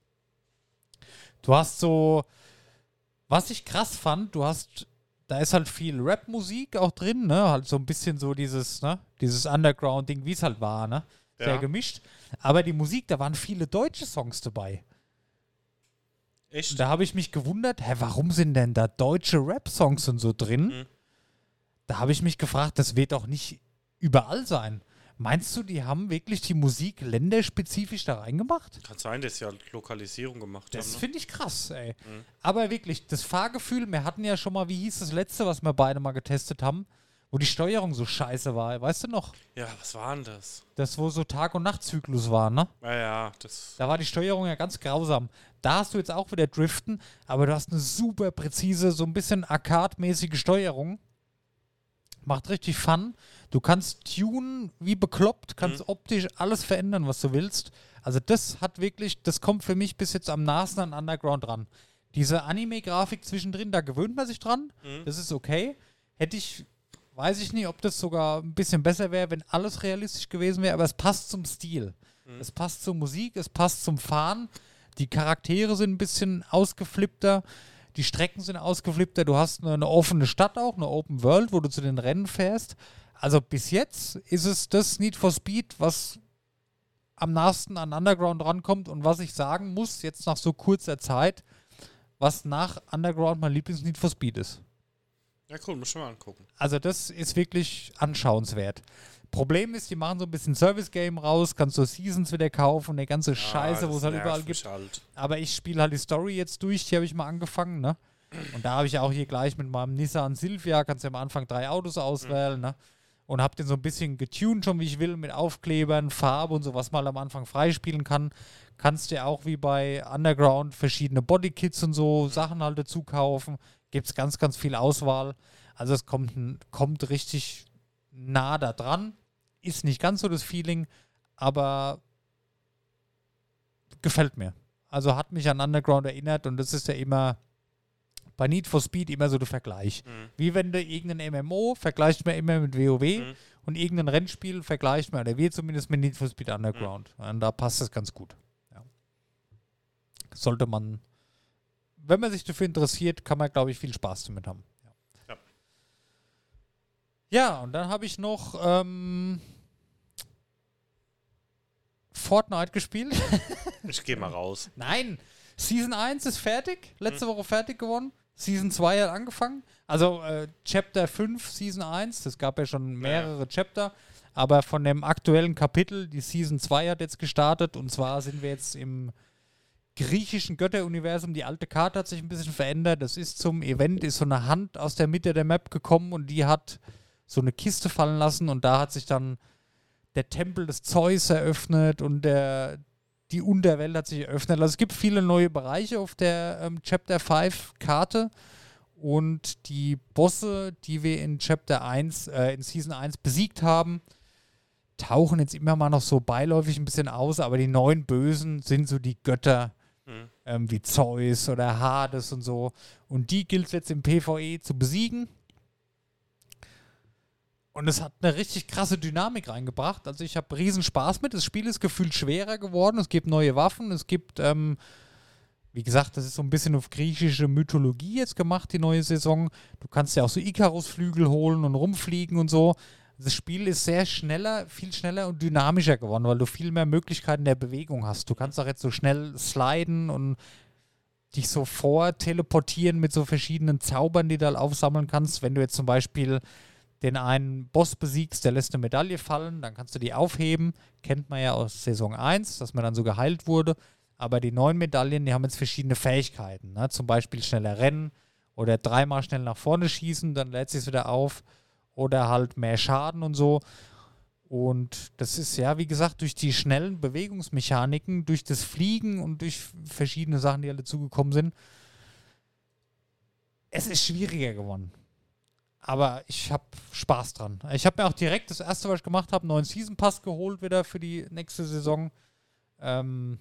B: Du hast so, was ich krass fand, du hast, da ist halt viel Rap-Musik auch drin, ne? Halt so ein bisschen so dieses, ne? Dieses Underground-Ding, wie es halt war, ne? Sehr
C: Ja.
B: gemischt. Aber die Musik, da waren viele deutsche Songs dabei.
C: Echt?
B: Da habe ich mich gewundert, hä, warum sind denn da deutsche Rap-Songs und so drin?
C: Mhm.
B: Da habe ich mich gefragt, das wird doch nicht überall sein. Meinst du, die haben wirklich die Musik länderspezifisch da reingemacht?
C: Kann sein, dass sie halt Lokalisierung gemacht
B: Das
C: haben. Ne?
B: finde ich krass, ey.
C: Mhm.
B: Aber wirklich, das Fahrgefühl, wir hatten ja schon mal, wie hieß das letzte, was wir beide mal getestet haben, wo die Steuerung so scheiße war, weißt du noch?
C: Ja, was war denn das?
B: Das, wo so Tag- und Nachtzyklus war, ne?
C: Ja, ja, das.
B: Da war die Steuerung ja ganz grausam. Da hast du jetzt auch wieder Driften, aber du hast eine super präzise, so ein bisschen Arcade-mäßige Steuerung. Macht richtig Fun. Du kannst tunen wie bekloppt, kannst
C: Mhm.
B: optisch alles verändern, was du willst. Also das hat wirklich, das kommt für mich bis jetzt am nahesten an Underground ran. Diese Anime-Grafik zwischendrin, da gewöhnt man sich dran.
C: Mhm.
B: Das ist okay. Hätte ich, weiß ich nicht, ob das sogar ein bisschen besser wäre, wenn alles realistisch gewesen wäre, aber es passt zum Stil.
C: Mhm.
B: Es passt zur Musik, es passt zum Fahren. Die Charaktere sind ein bisschen ausgeflippter. Die Strecken sind ausgeflippter. Du hast eine, eine offene Stadt auch, eine Open World, wo du zu den Rennen fährst. Also bis jetzt ist es das Need for Speed, was am nahesten an Underground rankommt und was ich sagen muss, jetzt nach so kurzer Zeit, was nach Underground mein Lieblings-Need for Speed ist.
C: Ja, cool, muss schon mal angucken.
B: Also das ist wirklich anschauenswert. Problem ist, die machen so ein bisschen Service-Game raus, kannst du Seasons wieder kaufen und der ganze Scheiße,
C: Ja,
B: wo es
C: das
B: halt
C: nervt
B: überall
C: mich
B: gibt.
C: Halt.
B: Aber ich spiele halt die Story jetzt durch, die habe ich mal angefangen, ne? Und da habe ich auch hier gleich mit meinem Nissan Silvia, kannst du am Anfang drei Autos auswählen, ne? Und habe den so ein bisschen getuned schon, wie ich will, mit Aufklebern, Farbe und so, was man am Anfang freispielen kann. Kannst dir auch wie bei Underground verschiedene Bodykits und so Sachen halt dazu kaufen. Gibt es ganz, ganz viel Auswahl. Also es kommt, kommt richtig nah da dran. Ist nicht ganz so das Feeling, aber gefällt mir. Also hat mich an Underground erinnert und das ist ja immer bei Need for Speed immer so der Vergleich.
C: Mhm.
B: Wie wenn du irgendein M M O vergleicht man immer mit WoW
C: Mhm.
B: und irgendein Rennspiel vergleicht man, oder wir zumindest mit Need for Speed Underground. Und da passt das ganz gut. Ja. Sollte man, wenn man sich dafür interessiert, kann man, glaube ich, viel Spaß damit haben. Ja,
C: Ja.
B: ja und dann habe ich noch ähm, Fortnite gespielt.
C: Ich gehe mal raus.
B: Nein, Season eins ist fertig, letzte Woche fertig geworden. Season zwei hat angefangen. Also äh, Chapter fünf, Season eins, das gab ja schon mehrere
C: Ja.
B: Chapter, aber von dem aktuellen Kapitel, die Season zwei hat jetzt gestartet und zwar sind wir jetzt im griechischen Götteruniversum. Die alte Karte hat sich ein bisschen verändert. Das ist zum Event, ist so eine Hand aus der Mitte der Map gekommen und die hat so eine Kiste fallen lassen und da hat sich dann der Tempel des Zeus eröffnet und der, die Unterwelt hat sich eröffnet. Also es gibt viele neue Bereiche auf der ähm, Chapter fünf Karte und die Bosse, die wir in Chapter eins, äh, in Season eins besiegt haben, tauchen jetzt immer mal noch so beiläufig ein bisschen aus, aber die neuen Bösen sind so die Götter
C: Mhm.
B: ähm, wie Zeus oder Hades und so. Und die gilt es jetzt im PvE zu besiegen. Und es hat eine richtig krasse Dynamik reingebracht. Also ich habe riesen Spaß mit. Das Spiel ist gefühlt schwerer geworden. Es gibt neue Waffen. Es gibt, ähm, wie gesagt, das ist so ein bisschen auf griechische Mythologie jetzt gemacht, die neue Saison. Du kannst ja auch so Ikarus-Flügel holen und rumfliegen und so. Das Spiel ist sehr schneller, viel schneller und dynamischer geworden, weil du viel mehr Möglichkeiten der Bewegung hast. Du kannst auch jetzt so schnell sliden und dich so vorteleportieren mit so verschiedenen Zaubern, die du halt aufsammeln kannst. Wenn du jetzt zum Beispiel den einen Boss besiegst, der lässt eine Medaille fallen, dann kannst du die aufheben. Kennt man ja aus Saison eins, dass man dann so geheilt wurde. Aber die neuen Medaillen, die haben jetzt verschiedene Fähigkeiten. Ne? Zum Beispiel schneller rennen oder dreimal schnell nach vorne schießen, dann lädt sich wieder auf. Oder halt mehr Schaden und so. Und das ist ja, wie gesagt, durch die schnellen Bewegungsmechaniken, durch das Fliegen und durch verschiedene Sachen, die alle zugekommen sind, es ist schwieriger geworden. Aber ich habe Spaß dran. Ich habe mir auch direkt das erste, was ich gemacht habe, einen neuen Season Pass geholt wieder für die nächste Saison. Ähm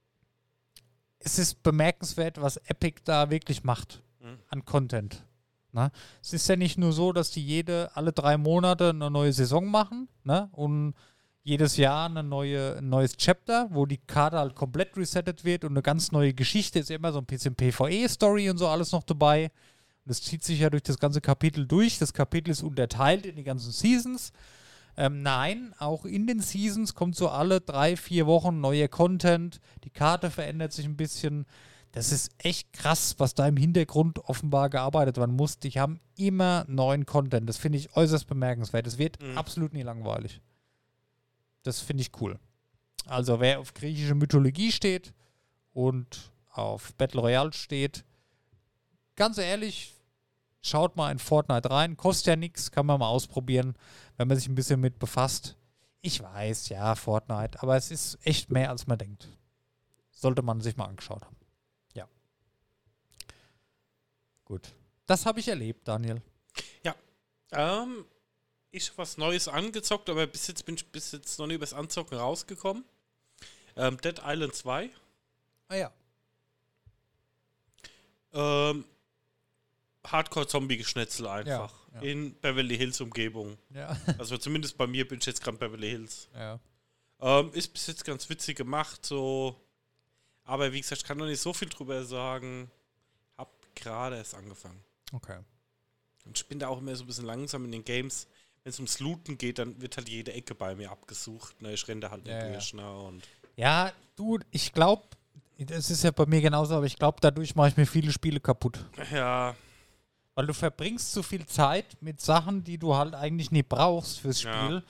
B: es ist bemerkenswert, was Epic da wirklich macht
C: Mhm.
B: an Content. Ne? Es ist ja nicht nur so, dass die jede, alle drei Monate eine neue Saison machen, ne? Und jedes Jahr eine neue, ein neues Chapter, wo die Karte halt komplett resettet wird und eine ganz neue Geschichte, ist ja immer so ein bisschen PvE-Story und so alles noch dabei. Und das zieht sich ja durch das ganze Kapitel durch. Das Kapitel ist unterteilt in die ganzen Seasons. Ähm, nein, auch in den Seasons kommt so alle drei, vier Wochen neuer Content. Die Karte verändert sich ein bisschen. Das ist echt krass, was da im Hintergrund offenbar gearbeitet werden muss. Die haben immer neuen Content. Das finde ich äußerst bemerkenswert. Es wird
C: Mhm.
B: absolut nie langweilig. Das finde ich cool. Also wer auf griechische Mythologie steht und auf Battle Royale steht, ganz ehrlich, schaut mal in Fortnite rein. Kostet ja nichts, kann man mal ausprobieren, wenn man sich ein bisschen mit befasst. Ich weiß, ja, Fortnite, aber es ist echt mehr, als man denkt. Sollte man sich mal angeschaut haben. Ja. Gut. Das habe ich erlebt, Daniel.
C: Ähm, ich habe was Neues angezockt, aber bis jetzt bin ich bis jetzt noch nicht übers Anzocken rausgekommen. Ähm, Dead Island zwei.
B: Ah ja.
C: Ähm, Hardcore-Zombie-Geschnetzel einfach.
B: Ja, ja.
C: In Beverly Hills Umgebung.
B: Ja.
C: Also zumindest bei mir bin ich jetzt gerade Beverly Hills.
B: ja.
C: Ähm, ist bis jetzt ganz witzig gemacht, so. Aber wie gesagt, ich kann noch nicht so viel drüber sagen. Hab gerade erst angefangen.
B: Okay.
C: Und ich bin da auch immer so ein bisschen langsam in den Games. Wenn es ums Looten geht, dann wird halt jede Ecke bei mir abgesucht. Ne? Ich renne da halt nicht
B: Ja, ja.
C: durch. Ne? Und
B: Ja, du, ich glaube, das ist ja bei mir genauso, aber ich glaube, dadurch mache ich mir viele Spiele kaputt.
C: ja,
B: Weil du verbringst zu viel Zeit mit Sachen, die du halt eigentlich nicht brauchst fürs
C: Ja.
B: Spiel.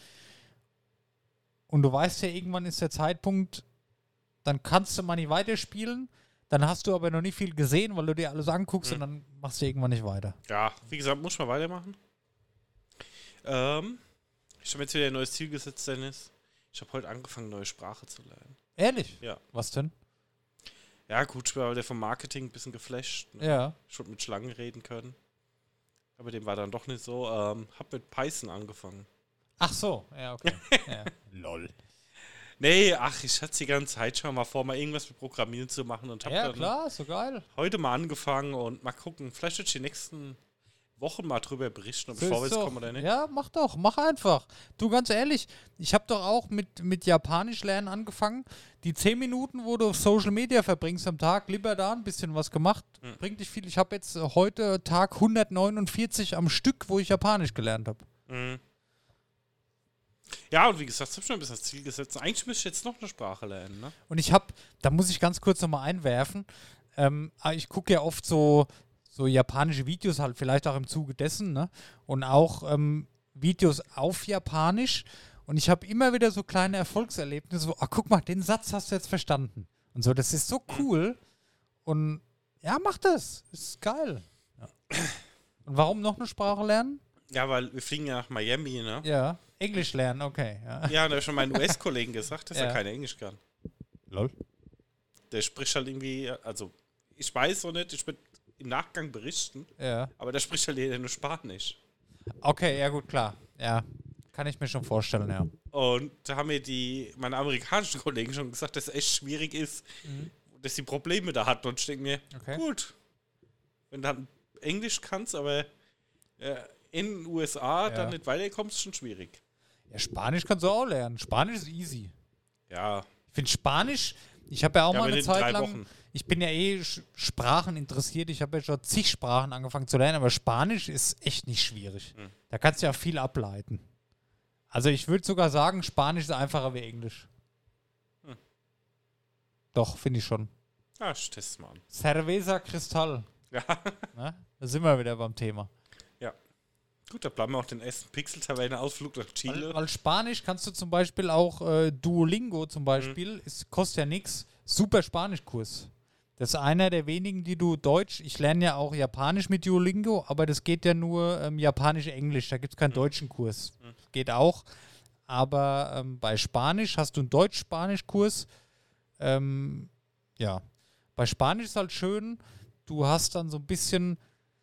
B: Und du weißt ja, irgendwann ist der Zeitpunkt, dann kannst du mal nicht weiterspielen, dann hast du aber noch nicht viel gesehen, weil du dir alles anguckst
C: Mhm.
B: und dann machst du irgendwann nicht weiter.
C: ja, wie gesagt, muss ich mal weitermachen. Ähm, ich habe jetzt wieder ein neues Ziel gesetzt, Dennis. Ich habe heute angefangen, neue Sprache zu lernen.
B: Ehrlich?
C: Ja.
B: Was denn?
C: Ja, gut, ich war wieder vom Marketing ein bisschen geflasht. Ne?
B: Ja.
C: Ich wollte mit Schlangen reden können. Aber dem war dann doch nicht so. Ähm, hab mit Python angefangen.
B: Ach so, ja, okay. ja. Lol.
C: Nee, ach, ich hatte die ganze Zeit schon mal vor, mal irgendwas mit Programmieren zu machen und hab
B: Ja,
C: dann
B: klar, ist so geil.
C: heute mal angefangen und mal gucken. Vielleicht wird ich die nächsten Wochen mal drüber berichten, ob
B: So
C: ich
B: ist
C: vorwärts
B: doch.
C: komme oder nicht.
B: Ja, mach doch, mach einfach. Du, ganz ehrlich, ich habe doch auch mit, mit Japanisch lernen angefangen. Die zehn Minuten, wo du auf Social Media verbringst am Tag, lieber da ein bisschen was gemacht,
C: Mhm.
B: bringt dich viel. Ich habe jetzt äh, heute Tag hundertneunundvierzig am Stück, wo ich Japanisch gelernt habe.
C: Mhm. Ja, und wie gesagt, ich habe schon ein bisschen das Ziel gesetzt. Eigentlich müsste ich jetzt noch eine Sprache lernen, ne?
B: Und ich habe, da muss ich ganz kurz nochmal einwerfen, ähm, ich gucke ja oft so, so japanische Videos halt, vielleicht auch im Zuge dessen, ne? Und auch ähm, Videos auf Japanisch. Und ich habe immer wieder so kleine Erfolgserlebnisse, so, ah, guck mal, den Satz hast du jetzt verstanden. Und so, das ist so cool. Und ja, mach das. Ist geil. Ja. Und warum noch eine Sprache lernen?
C: Ja, weil wir fliegen ja nach Miami, ne?
B: Ja, Englisch lernen, okay. Ja.
C: Ja, da habe ich schon meinen U S-Kollegen gesagt, dass
B: Ja.
C: er kein Englisch kann.
B: Lol.
C: Der spricht halt irgendwie, also ich weiß auch nicht, ich würde im Nachgang berichten,
B: Ja.
C: aber der spricht halt jeder nur Spanisch.
B: Okay, ja gut, klar. Ja, kann ich mir schon vorstellen, ja.
C: Und da haben mir die, meine amerikanischen Kollegen schon gesagt, dass es echt schwierig ist, dass die Probleme da hat. Und ich denke mir,
B: Okay.
C: gut, wenn du dann Englisch kannst, aber äh, in den U S A
B: Ja.
C: dann nicht weiterkommst, ist schon schwierig.
B: Ja, Spanisch kannst du auch lernen. Spanisch ist easy.
C: Ja,
B: Ich finde Spanisch, ich habe ja auch
C: Ja,
B: mal
C: aber
B: eine
C: in
B: Zeit
C: drei
B: lang,
C: Wochen.
B: ich bin ja eh Sch- Sprachen interessiert, ich habe ja schon zig Sprachen angefangen zu lernen, aber Spanisch ist echt nicht schwierig.
C: Hm.
B: Da kannst du ja viel ableiten. Also ich würde sogar sagen, Spanisch ist einfacher wie Englisch.
C: Hm.
B: Doch, finde ich schon.
C: ja ich teste mal an.
B: Cerveza Cristal.
C: Ja,
B: Ne? Da sind wir wieder beim Thema.
C: gut, da bleiben wir auch den ersten Pixel-Taverne-Ausflug nach
B: Weil,
C: Chile.
B: weil Spanisch kannst du zum Beispiel auch, äh, Duolingo zum Beispiel,
C: Mhm.
B: ist, kostet ja nichts, super Spanischkurs. Das ist einer der wenigen, die du Deutsch, ich lerne ja auch Japanisch mit Duolingo, aber das geht ja nur ähm, Japanisch-Englisch, da gibt es keinen
C: Mhm.
B: deutschen Kurs.
C: Mhm.
B: Geht auch, aber ähm, bei Spanisch hast du einen Deutsch-Spanisch-Kurs. Ähm, ja, bei Spanisch ist halt schön, du hast dann so ein bisschen,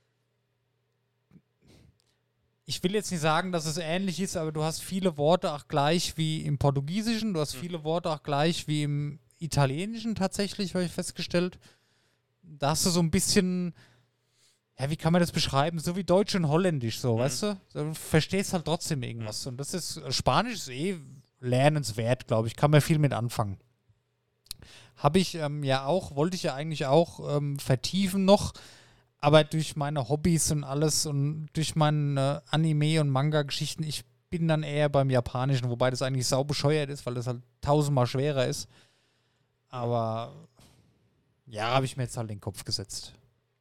B: ich will jetzt nicht sagen, dass es ähnlich ist, aber du hast viele Worte auch gleich wie im Portugiesischen, du hast
C: Mhm.
B: viele Worte auch gleich wie im Italienischen tatsächlich, habe ich festgestellt. Da hast du so ein bisschen, ja, wie kann man das beschreiben? So wie Deutsch und Holländisch, so,
C: Mhm.
B: weißt du? Du verstehst halt trotzdem irgendwas. Und das ist, Spanisch ist eh lernenswert, glaube ich. Kann man viel mit anfangen. Habe ich ähm, ja auch, wollte ich ja eigentlich auch ähm, vertiefen noch, aber durch meine Hobbys und alles und durch meine äh, Anime- und Manga-Geschichten, ich bin dann eher beim Japanischen, wobei das eigentlich sau bescheuert ist, weil das halt tausendmal schwerer ist. Aber ja, habe ich mir jetzt halt den Kopf gesetzt.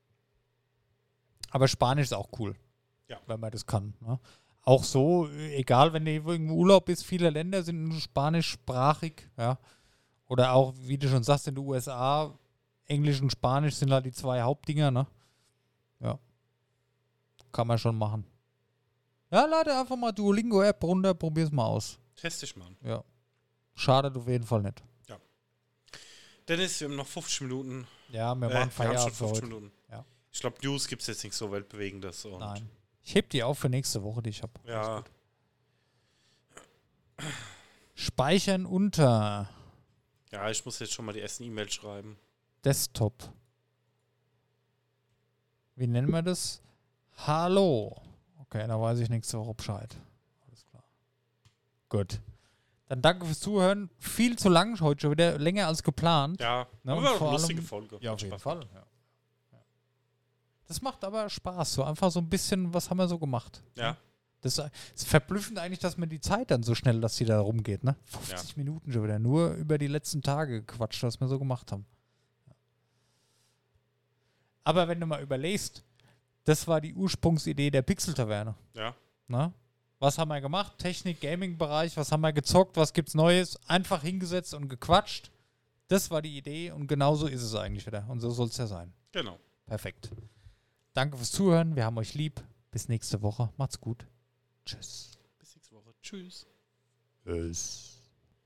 B: Aber Spanisch ist auch cool,
C: Ja.
B: wenn man das kann. Ne? Auch so, egal, wenn du irgendwo im Urlaub bist, viele Länder sind spanischsprachig, ja. Oder auch, wie du schon sagst, in den U S A, Englisch und Spanisch sind halt die zwei Hauptdinger, ne? Ja. Kann man schon machen. Ja, lade einfach mal Duolingo-App runter, probier's mal aus.
C: Test ich mal.
B: Ja. Schadet auf jeden Fall nicht.
C: Dennis, wir haben noch fünfzig Minuten.
B: Ja, wir
C: Äh,
B: machen
C: wir haben schon
B: Feierabend für
C: fünfzig
B: heute.
C: Minuten.
B: Ja.
C: Ich glaube, News gibt es jetzt nicht so weltbewegendes. Und
B: Nein. Ich heb die auf für nächste Woche, die ich habe.
C: Ja,
B: Speichern unter
C: ja, ich muss jetzt schon mal die ersten E-Mails schreiben.
B: Desktop. Wie nennen wir das? Hallo. Okay, dann weiß ich nächste Woche Bescheid. Alles klar. Gut. Dann danke fürs Zuhören. Viel zu lang heute schon wieder, länger als geplant.
C: Ja,
B: Ja,
C: aber
B: und
C: war
B: vor
C: eine lustige
B: allem-
C: Folge.
B: Ja,
C: Hat
B: auf jeden
C: Spaß
B: Fall.
C: gemacht.
B: Ja. Ja. Das macht aber Spaß. So einfach so ein bisschen, was haben wir so gemacht?
C: Ja,
B: Das ist verblüffend eigentlich, dass mir die Zeit dann so schnell, dass die da rumgeht, ne? fünfzig Minuten schon wieder. Nur über die letzten Tage gequatscht, was wir so gemacht haben. Aber wenn du mal überlegst, das war die Ursprungsidee der Pixel-Taverne.
C: ja,
B: Ne? Was haben wir gemacht? Technik, Gaming-Bereich, was haben wir gezockt, was gibt's Neues? Einfach hingesetzt und gequatscht. Das war die Idee und genauso ist es eigentlich wieder. Und so soll es ja sein.
C: genau.
B: Perfekt. Danke fürs Zuhören. Wir haben euch lieb. Bis nächste Woche. Macht's gut. Tschüss.
C: Bis nächste Woche. Tschüss.
B: Tschüss.